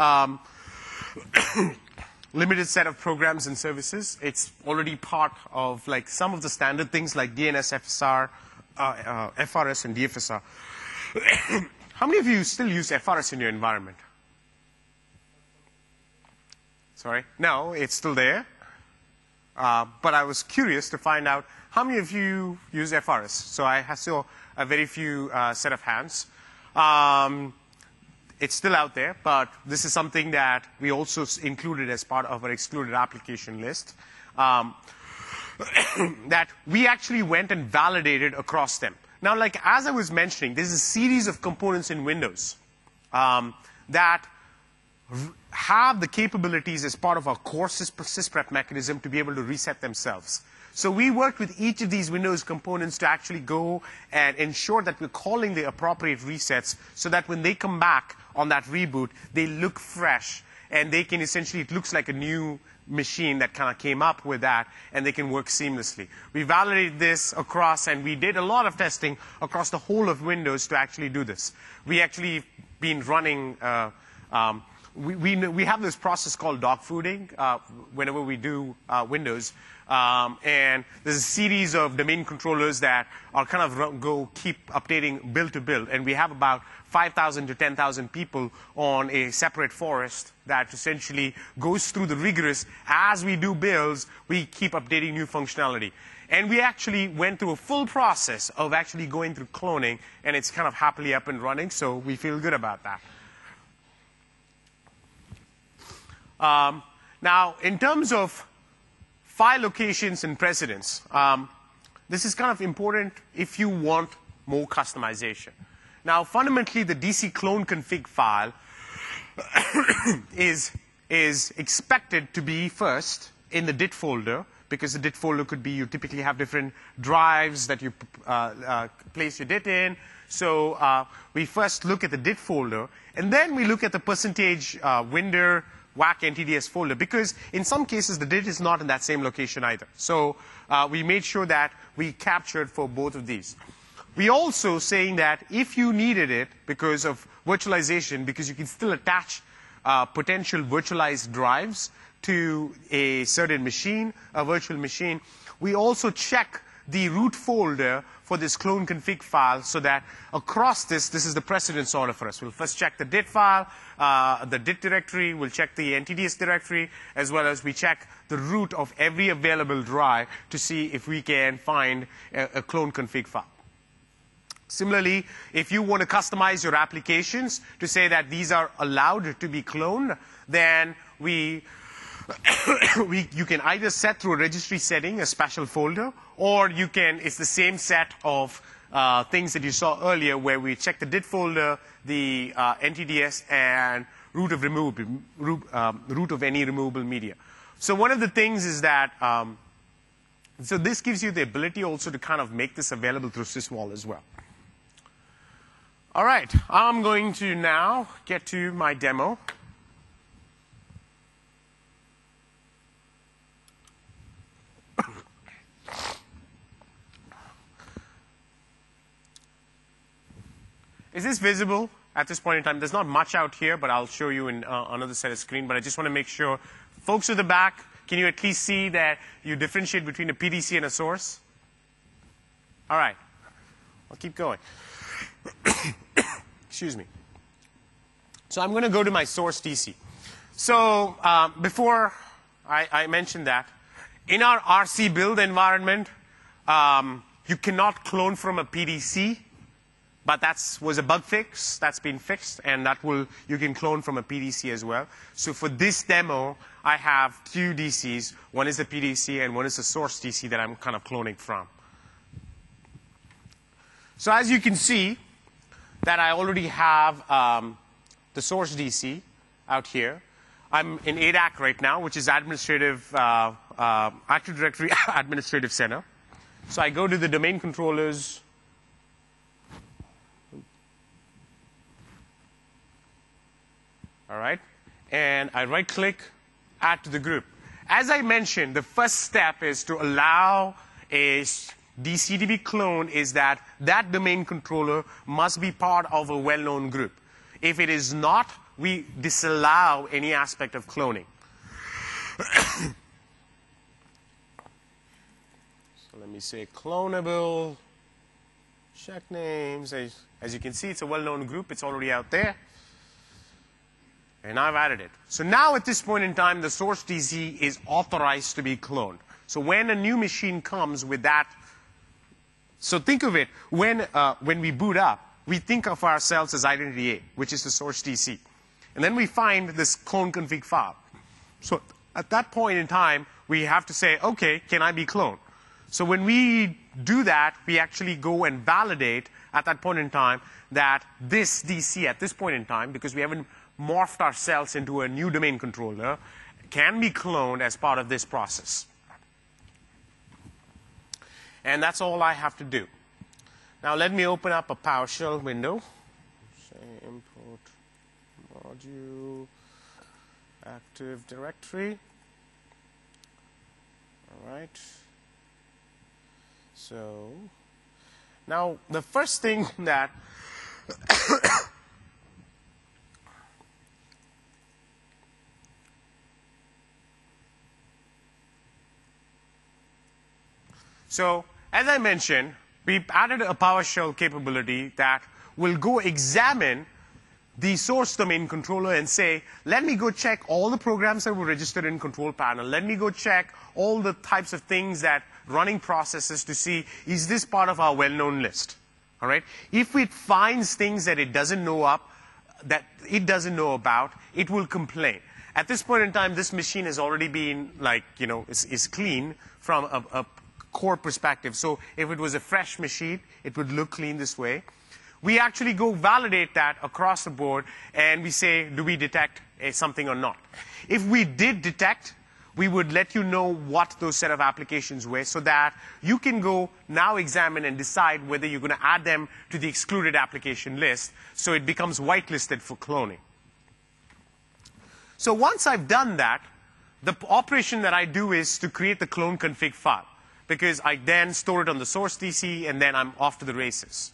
limited set of programs and services. It's already part of like some of the standard things like DNS, FSR, FRS, and DFSR. How many of you still use FRS in your environment? Sorry? No, it's still there. But I was curious to find out how many of you use FRS. So I saw a very few set of hands. It's still out there, but this is something that we also included as part of our excluded application list. That we actually went and validated across them. Now, like as I was mentioning, there's a series of components in Windows that have the capabilities as part of our core sysprep mechanism to be able to reset themselves. So we worked with each of these Windows components to actually go and ensure that we're calling the appropriate resets so that when they come back on that reboot, they look fresh and they can essentially, it looks like a new machine that kind of came up with that, and they can work seamlessly. We validated this across, and we did a lot of testing across the whole of Windows to actually do this. We actually been running, we have this process called dog fooding whenever we do Windows. And there's a series of domain controllers that are kind of keep updating build to build. And we have about 5,000 to 10,000 people on a separate forest that essentially goes through the rigorous, as we do builds, we keep updating new functionality. And we actually went through a full process of actually going through cloning, and it's kind of happily up and running, so we feel good about that. Now, in terms of file locations and precedence, this is kind of important if you want more customization. Now, fundamentally, the DC clone config file is expected to be first in the DIT folder, because the DIT folder could be, you typically have different drives that you place your DIT in. So we first look at the DIT folder, and then we look at the percentage winder WAC NTDS folder, because in some cases the DIT is not in that same location either. So we made sure that we captured for both of these. We also saying that if you needed it because of virtualization, because you can still attach potential virtualized drives to a certain machine, a virtual machine, we also check the root folder for this clone config file so that across this is the precedence order for us. We'll first check the DIT file, the DIT directory, we'll check the NTDS directory, as well as we check the root of every available drive to see if we can find a clone config file. Similarly, if you want to customize your applications to say that these are allowed to be cloned, then we you can either set through a registry setting, a special folder, or you can, it's the same set of things that you saw earlier where we check the DIT folder, the NTDS, and root of any removable media. So one of the things is that, so this gives you the ability also to kind of make this available through Sysvol as well. All right, I'm going to now get to my demo. Is this visible at this point in time? There's not much out here, but I'll show you in another set of screen. But I just want to make sure, folks at the back, can you at least see that you differentiate between a PDC and a source? All right, I'll keep going. Excuse me. So I'm going to go to my source DC. So before I mentioned that, in our RC build environment, you cannot clone from a PDC. But that was a bug fix. That's been fixed. And you can clone from a PDC as well. So for this demo, I have two DCs. One is a PDC, and one is a source DC that I'm kind of cloning from. So as you can see, that I already have the source DC out here. I'm in ADAC right now, which is Active Directory Administrative Center. So I go to the domain controllers. All right, and I right-click, add to the group. As I mentioned, the first step is to allow a DC to be cloned is that that domain controller must be part of a well-known group. If it is not, we disallow any aspect of cloning. So let me say clonable, check names. As you can see, it's a well-known group. It's already out there. And I've added it. So now at this point in time, the source DC is authorized to be cloned. So when a new machine comes with that, so think of it, when we boot up, we think of ourselves as identity A, which is the source DC. And then we find this clone config file. So at that point in time, we have to say, OK, can I be cloned? So when we do that, we actually go and validate at that point in time that this DC at this point in time, because we haven't morphed ourselves into a new domain controller, can be cloned as part of this process. And that's all I have to do. Now let me open up a PowerShell window. Say import module Active Directory. All right. So now the first thing that so, as I mentioned, we added a PowerShell capability that will go examine the source domain controller and say, let me go check all the programs that were registered in control panel. Let me go check all the types of things that running processes to see, is this part of our well-known list? All right? If it finds things that it doesn't know about, it will complain. At this point in time, this machine has already been, is clean from a core perspective. So if it was a fresh machine, it would look clean this way. We actually go validate that across the board, and we say, do we detect something or not? If we did detect, we would let you know what those set of applications were so that you can go now examine and decide whether you're going to add them to the excluded application list so it becomes whitelisted for cloning. So once I've done that, the operation that I do is to create the clone config file, because I then store it on the source DC, and then I'm off to the races.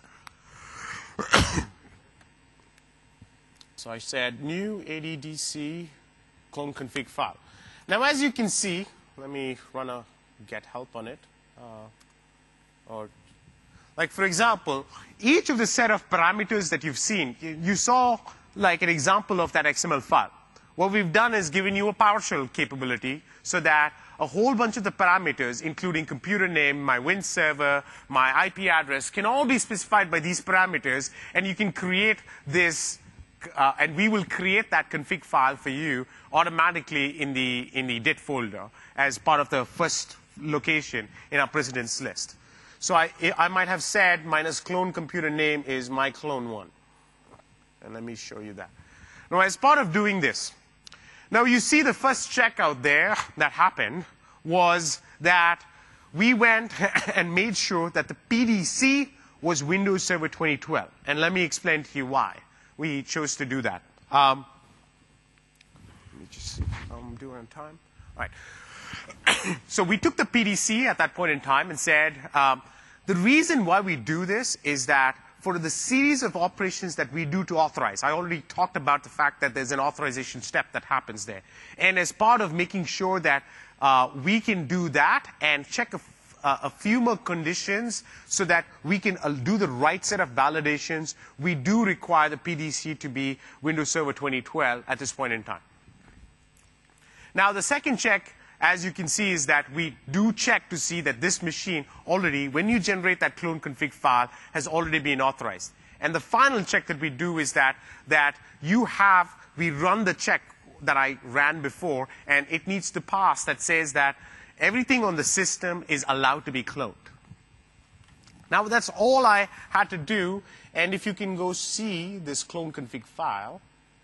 So I said new ADDC clone config file. Now, as you can see, let me run a get help on it. Like, for example, each of the set of parameters that you've seen, you saw like an example of that XML file. What we've done is given you a PowerShell capability so that a whole bunch of the parameters, including computer name, my Win server, my IP address, can all be specified by these parameters, and you can create this and we will create that config file for you automatically in the dit folder as part of the first location in our precedence list. So I might have said minus clone computer name is my clone1. And let me show you that. Now, as part of doing this, now you see the first check out there that happened was that we went and made sure that the PDC was Windows Server 2012. And let me explain to you why we chose to do that. Let me just see if I'm doing on time. All right. So we took the PDC at that point in time and said, the reason why we do this is that for the series of operations that we do to authorize, I already talked about the fact that there's an authorization step that happens there. And as part of making sure that we can do that and check a few more conditions so that we can do the right set of validations, we do require the PDC to be Windows Server 2012 at this point in time. Now, the second check, as you can see, is that we do check to see that this machine already, when you generate that clone config file, has already been authorized. And the final check that we do is that we run the check that I ran before, and it needs to pass that says that everything on the system is allowed to be cloned. Now, that's all I had to do. And if you can go see this clone config file,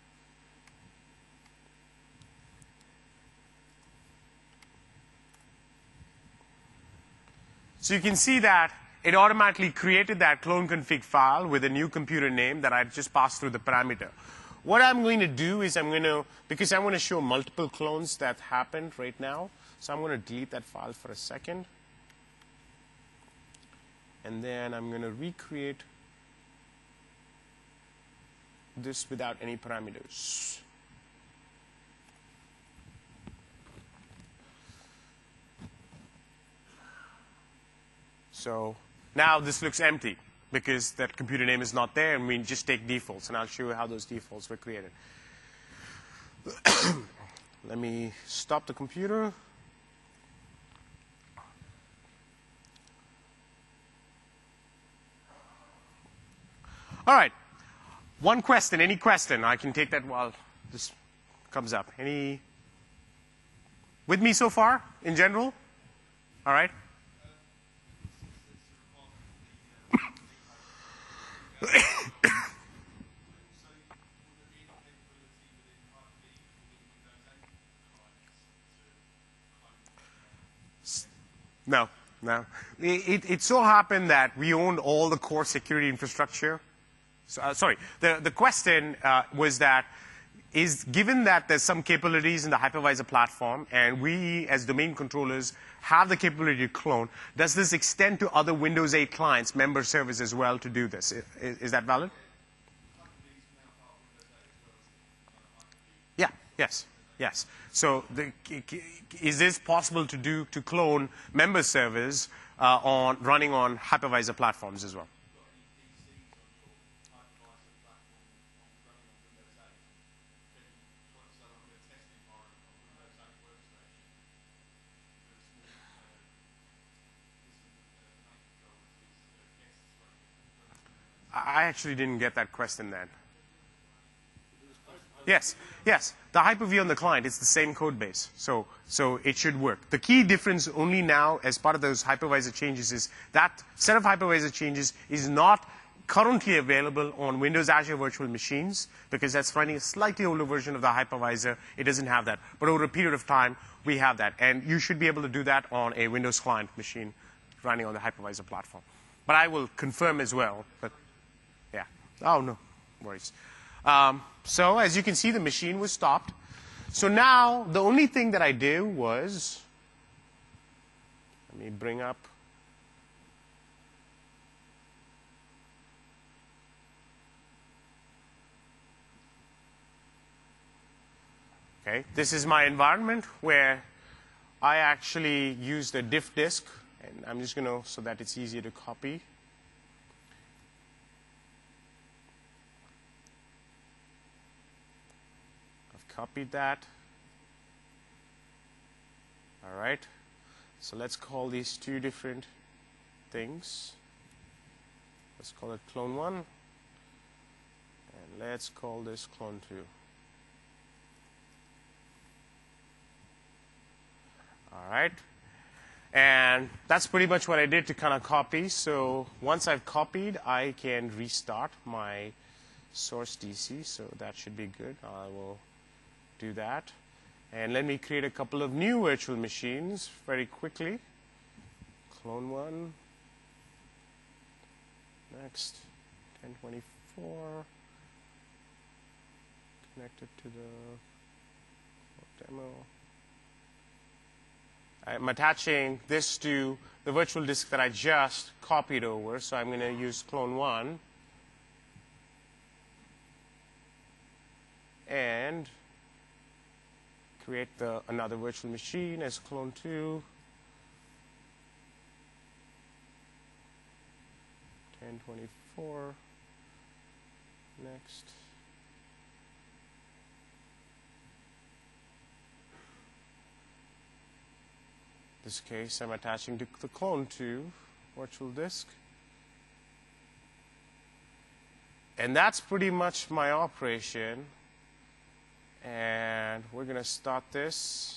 so you can see that it automatically created that clone config file with a new computer name that I just passed through the parameter. What I'm going to do is because I want to show multiple clones that happened right now, so I'm going to delete that file for a second. And then I'm going to recreate this without any parameters. So now this looks empty because that computer name is not there, and we just take defaults. And I'll show you how those defaults were created. Let me stop the computer. All right. One question. Any question? I can take that while this comes up. Any with me so far in general? All right. No. It so happened that we owned all the core security infrastructure. So, sorry. The question was that given that there's some capabilities in the hypervisor platform, and we as domain controllers have the capability to clone, does this extend to other Windows 8 clients, member servers as well, to do this? Is that valid? Yeah. Yes. So is this possible to clone member servers running on hypervisor platforms as well? I actually didn't get that question then. Yes. The Hyper-V on the client, it's the same code base. So it should work. The key difference only now as part of those hypervisor changes is that set of hypervisor changes is not currently available on Windows Azure virtual machines because that's running a slightly older version of the hypervisor. It doesn't have that. But over a period of time, we have that. And you should be able to do that on a Windows client machine running on the hypervisor platform. But I will confirm as well. But yeah. Oh, no worries. So as you can see, the machine was stopped. So now the only thing that I did was, let me bring up. Okay, this is my environment where I actually used a diff disk, and I'm just going to, so that it's easier to copy. Copied that. All right. So let's call these two different things. Let's call it clone1. And let's call this clone 2. All right. And that's pretty much what I did to kind of copy. So once I've copied, I can restart my source DC. So that should be good. I will do that. And let me create a couple of new virtual machines very quickly. Clone 1. Next, 1024. Connected to the demo. I'm attaching this to the virtual disk that I just copied over. So I'm going to use clone 1. And create another virtual machine as clone 2. 1024. Next. In this case, I'm attaching to the clone 2 virtual disk. And that's pretty much my operation. And we're going to start this.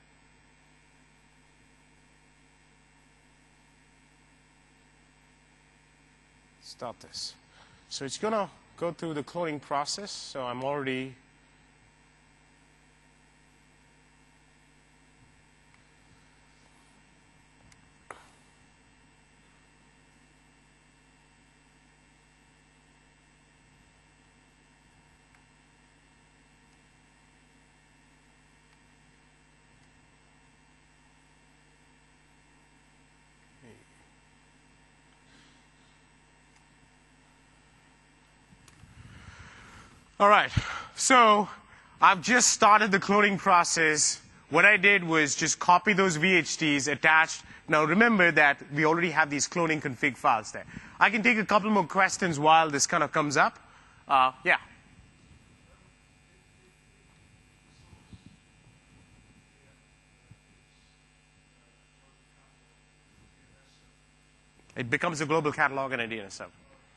Start this. So it's going to go through the cloning process. So I'm already all right, so I've just started the cloning process. What I did was just copy those VHDs attached. Now remember that we already have these cloning config files there. I can take a couple more questions while this kind of comes up. Yeah. It becomes a global catalog and a DNS server.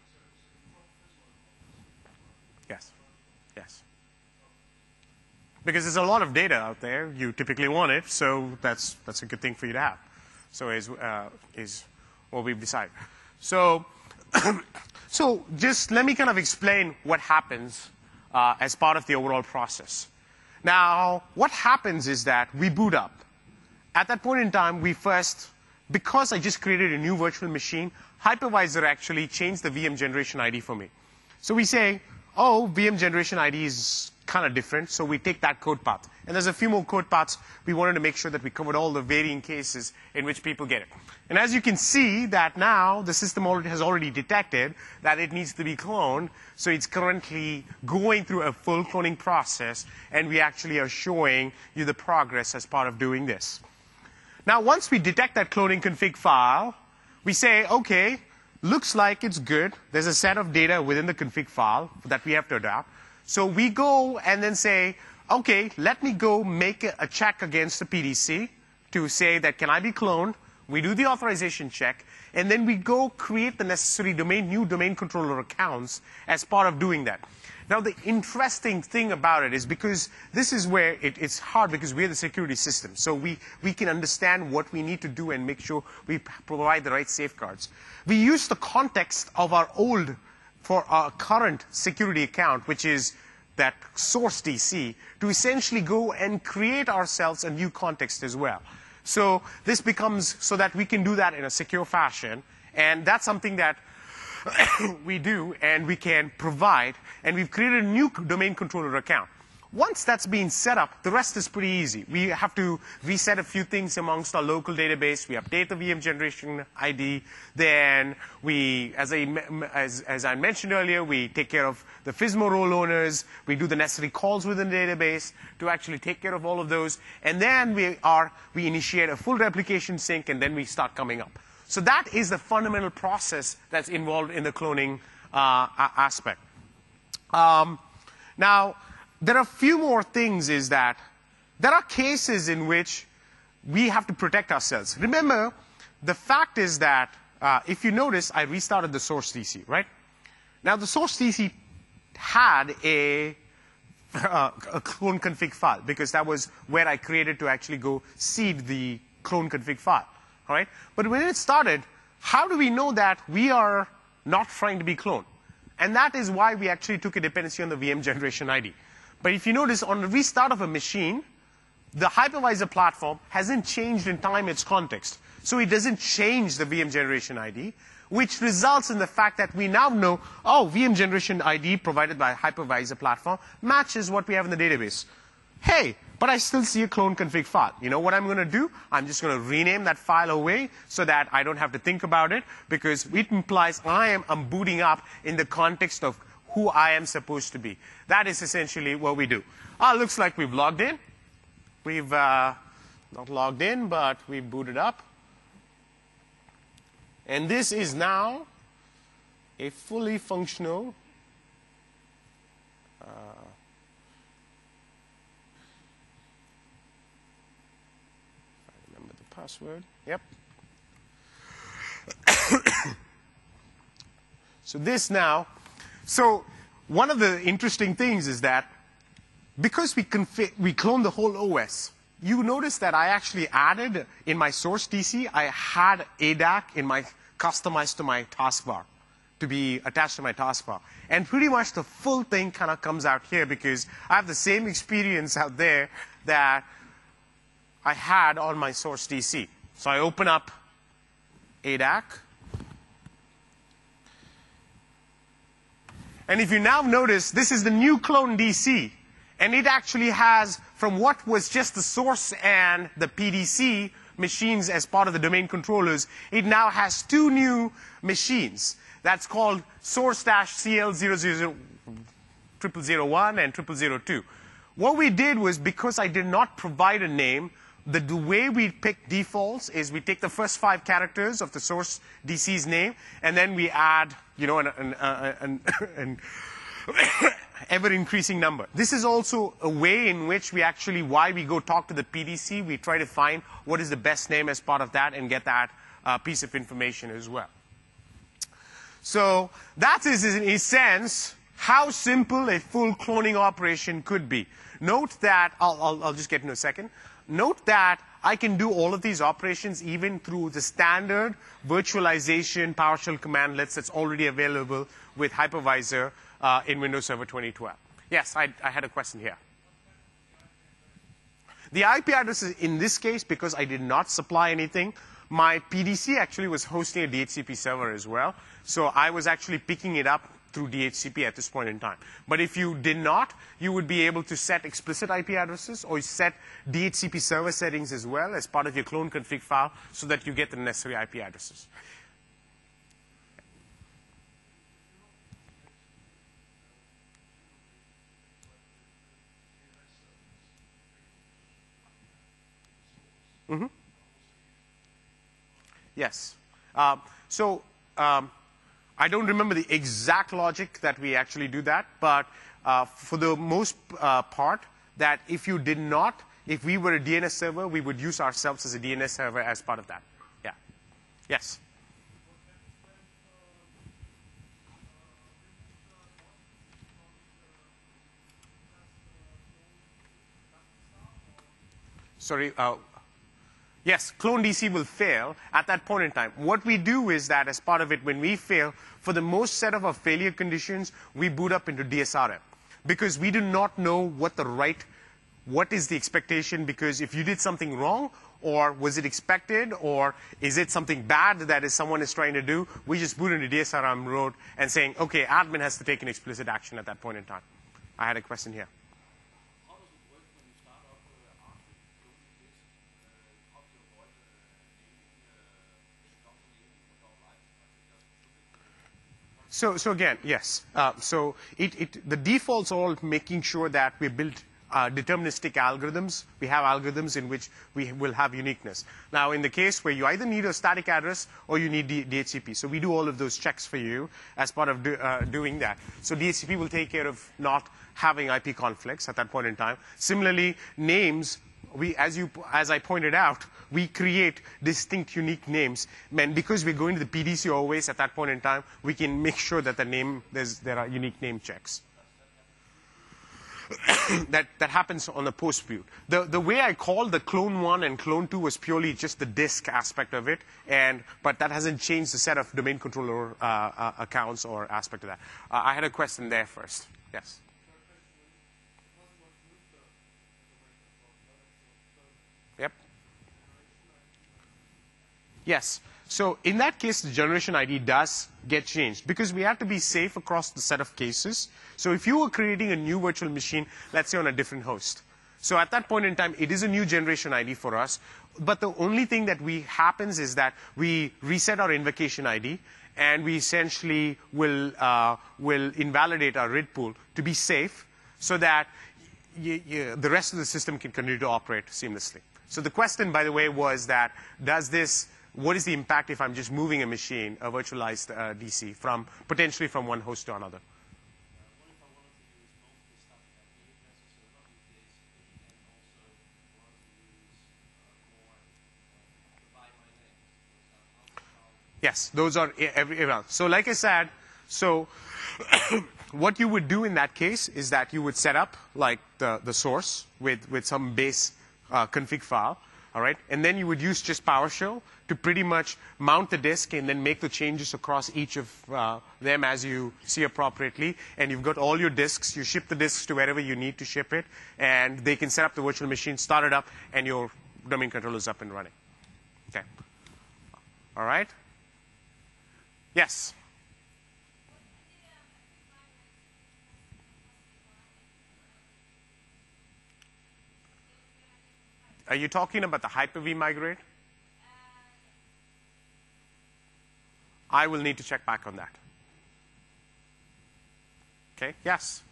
Yes. Yes. Because there's a lot of data out there. You typically want it, so that's a good thing for you to have. So is what we've decided. So, so just let me kind of explain what happens as part of the overall process. Now, what happens is that we boot up. At that point in time, we first, because I just created a new virtual machine, hypervisor actually changed the VM generation ID for me. So we say, oh, VM generation ID is kind of different, so we take that code path. And there's a few more code paths. We wanted to make sure that we covered all the varying cases in which people get it. And as you can see that now the system has already detected that it needs to be cloned, so it's currently going through a full cloning process, and we actually are showing you the progress as part of doing this. Now, once we detect that cloning config file, we say, OK, looks like it's good. There's a set of data within the config file that we have to adapt. So we go and then say, OK, let me go make a check against the PDC to say that can I be cloned. We do the authorization check. And then we go create the necessary new domain controller accounts as part of doing that. Now, the interesting thing about it is because this is where it's hard because we're the security system. So we can understand what we need to do and make sure we provide the right safeguards. We use the context of our old for our current security account, which is that source DC, to essentially go and create ourselves a new context as well. So this becomes so that we can do that in a secure fashion. And that's something that we do and we can provide. And we've created a new domain controller account. Once that's been set up, the rest is pretty easy. We have to reset a few things amongst our local database. We update the VM generation ID. Then we, as I mentioned earlier, we take care of the FSMO role owners. We do the necessary calls within the database to actually take care of all of those. And then we initiate a full replication sync, and then we start coming up. So that is the fundamental process that's involved in the cloning aspect. Now, there are a few more things is that there are cases in which we have to protect ourselves. Remember, the fact is that if you notice, I restarted the source DC, right? Now, the source DC had a clone config file, because that was where I created to actually go seed the clone config file. All right? But when it started, how do we know that we are not trying to be cloned? And that is why we actually took a dependency on the VM generation ID. But if you notice, on the restart of a machine, the hypervisor platform hasn't changed in time its context. So it doesn't change the VM generation ID, which results in the fact that we now know, oh, VM generation ID provided by hypervisor platform matches what we have in the database. Hey, but I still see a clone config file. You know what I'm going to do? I'm just going to rename that file away so that I don't have to think about it, because it implies I'm booting up in the context of who I am supposed to be. That is essentially what we do. Looks like we've logged in. We've not logged in, but we've booted up. And this is now a fully functional password. Yep. So this now, so one of the interesting things is that because we cloned the whole OS, you notice that I actually added in my source DC, I had ADAC in my customized to my taskbar, to be attached to my taskbar. And pretty much the full thing kind of comes out here, because I have the same experience out there that I had on my source DC. So I open up ADAC. And if you now notice, this is the new clone DC. And it actually has, from what was just the source and the PDC machines as part of the domain controllers, it now has two new machines. That's called source-CL00001 and 0002. What we did was, because I did not provide a name, the way we pick defaults is we take the first 5 characters of the source DC's name, and then we add, you know, an ever-increasing number. This is also a way in which we actually, why we go talk to the PDC, we try to find what is the best name as part of that and get that piece of information as well. So that is, in a sense, how simple a full cloning operation could be. Note that, I'll just get in a second. Note that I can do all of these operations even through the standard virtualization PowerShell commandlets that's already available with hypervisor in Windows Server 2012. Yes, I had a question here. The IP addresses in this case, because I did not supply anything, my PDC actually was hosting a DHCP server as well. So I was actually picking it up through DHCP at this point in time. But if you did not, you would be able to set explicit IP addresses or set DHCP server settings as well as part of your clone config file so that you get the necessary IP addresses. Mm-hmm. Yes. I don't remember the exact logic that we actually do that, but for the most part, that if you did not, if we were a DNS server, we would use ourselves as a DNS server as part of that. Yeah. Yes. Sorry. Yes, clone DC will fail at that point in time. What we do is that as part of it, when we fail, for the most set of our failure conditions, we boot up into DSRM. Because we do not know what is the expectation, because if you did something wrong, or was it expected, or is it something bad that someone is trying to do, we just boot into DSRM mode and saying, okay, admin has to take an explicit action at that point in time. I had a question here. So again, yes. The defaults are all making sure that we build deterministic algorithms. We have algorithms in which we will have uniqueness. Now, in the case where you either need a static address or you need DHCP. So we do all of those checks for you as part of doing that. So DHCP will take care of not having IP conflicts at that point in time. Similarly, names, as I pointed out, we create distinct, unique names. And because we're going to the PDC always at that point in time, we can make sure that there are unique name checks. that happens on the post boot. The way I called the clone 1 and clone 2 was purely just the disk aspect of it, but that hasn't changed the set of domain controller accounts or aspect of that. I had a question there first. Yes. Yep. Yes. So in that case, the generation ID does get changed because we have to be safe across the set of cases. So if you were creating a new virtual machine, let's say on a different host, so at that point in time, it is a new generation ID for us. But the only thing that happens is that we reset our invocation ID, and we essentially will invalidate our RID pool to be safe so that the rest of the system can continue to operate seamlessly. So the question, by the way, was that what is the impact if I'm just moving a machine, a virtualized DC, potentially from one host to another? Yes, those are everyone. So like I said, what you would do in that case is that you would set up like the source with some base config file, all right? And then you would use just PowerShell to pretty much mount the disk and then make the changes across each of them as you see appropriately. And you've got all your disks. You ship the disks to wherever you need to ship it, and they can set up the virtual machine, start it up, and your domain controller is up and running. Okay. All right? Yes? Are you talking about the Hyper-V migrate? I will need to check back on that. Okay, yes?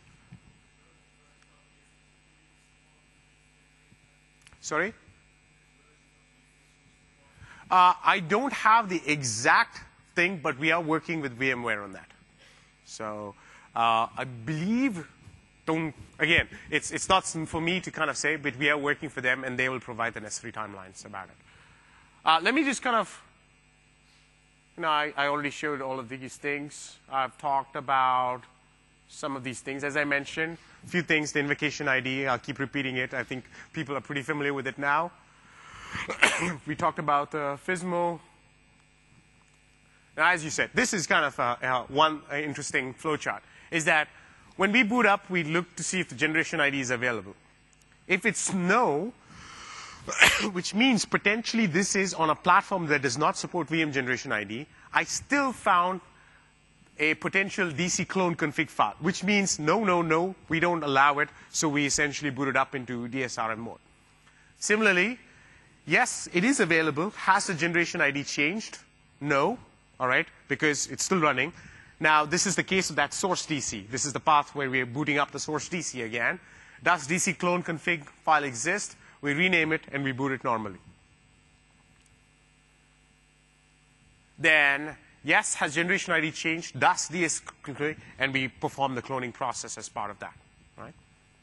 Sorry? I don't have the exact thing, but we are working with VMware on that. So I believe, again, it's not for me to kind of say, but we are working for them, and they will provide the necessary timelines about it. Let me just kind of, I already showed all of these things. I've talked about some of these things. As I mentioned, a few things, the invocation ID, I'll keep repeating it. I think people are pretty familiar with it now. We talked about FSMO. Now, as you said, this is kind of one interesting flowchart, is that when we boot up, we look to see if the generation ID is available. If it's no, which means potentially this is on a platform that does not support VM generation ID, I still found a potential DC clone config file, which means no, we don't allow it, so we essentially boot it up into DSRM mode. Similarly, yes, it is available. Has the generation ID changed? No, all right, because it's still running. Now, this is the case of that source DC. This is the path where we are booting up the source DC again. Does DC clone config file exist? We rename it, and we boot it normally. Then, yes, has generation ID changed? Does DS config? And we perform the cloning process as part of that. Right?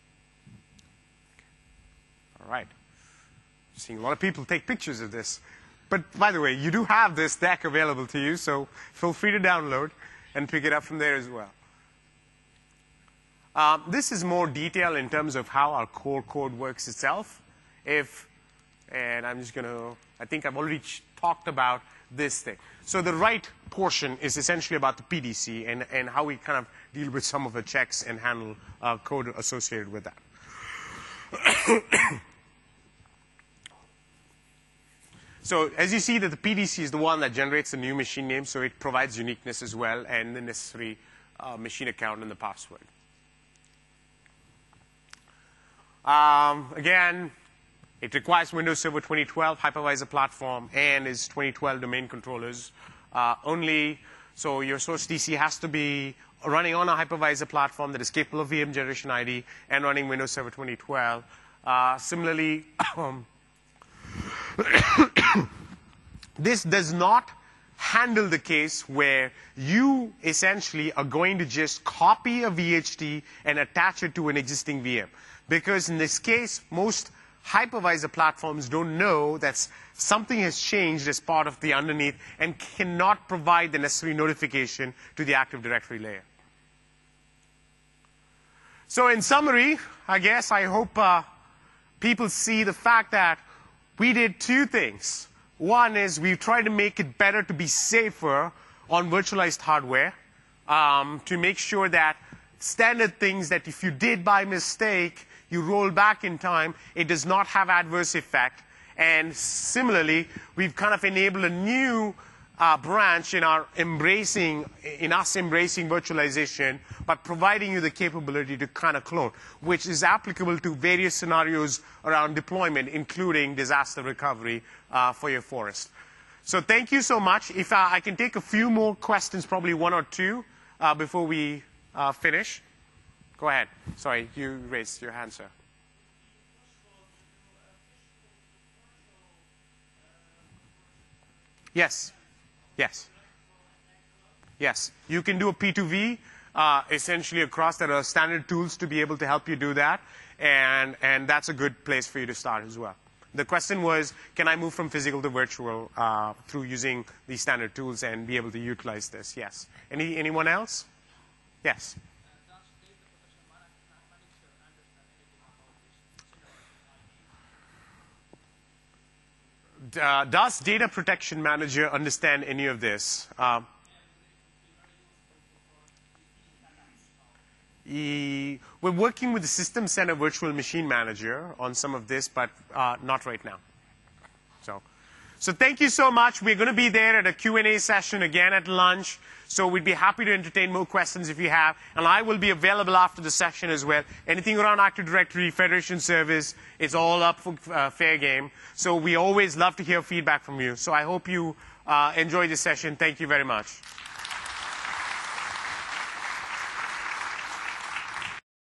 All right. Seeing a lot of people take pictures of this. But by the way, you do have this deck available to you, so feel free to download and pick it up from there as well. This is more detail in terms of how our core code works itself. And I'm just going to, I think I've already talked about this thing. So the right portion is essentially about the PDC and how we kind of deal with some of the checks and handle code associated with that. So as you see that the PDC is the one that generates the new machine name, so it provides uniqueness as well and the necessary machine account and the password. Again, it requires Windows Server 2012 hypervisor platform and is 2012 domain controllers only. So your source DC has to be running on a hypervisor platform that is capable of VM generation ID and running Windows Server 2012. Similarly, this does not handle the case where you essentially are going to just copy a VHD and attach it to an existing VM. Because in this case, most hypervisor platforms don't know that something has changed as part of the underneath and cannot provide the necessary notification to the Active Directory layer. So in summary, I guess I hope people see the fact that we did two things. One is we tried to make it better to be safer on virtualized hardware, to make sure that standard things that if you did by mistake, you roll back in time, it does not have adverse effect. And similarly, we've kind of enabled a new branch in us embracing virtualization, but providing you the capability to kind of clone, which is applicable to various scenarios around deployment, including disaster recovery for your forest. So thank you so much. If I can take a few more questions, probably one or two, before we finish. Go ahead. Sorry, you raised your hand, sir. Yes. Yes. Yes. You can do a P2V essentially across. There are standard tools to be able to help you do that. And that's a good place for you to start as well. The question was, can I move from physical to virtual through using these standard tools and be able to utilize this? Yes. Anyone else? Yes. Does Data Protection Manager understand any of this? We're working with the System Center Virtual Machine Manager on some of this, but not right now. So thank you so much. We're going to be there at a Q&A session again at lunch. So we'd be happy to entertain more questions if you have. And I will be available after the session as well. Anything around Active Directory, Federation Service, it's all up for fair game. So we always love to hear feedback from you. So I hope you enjoy this session. Thank you very much.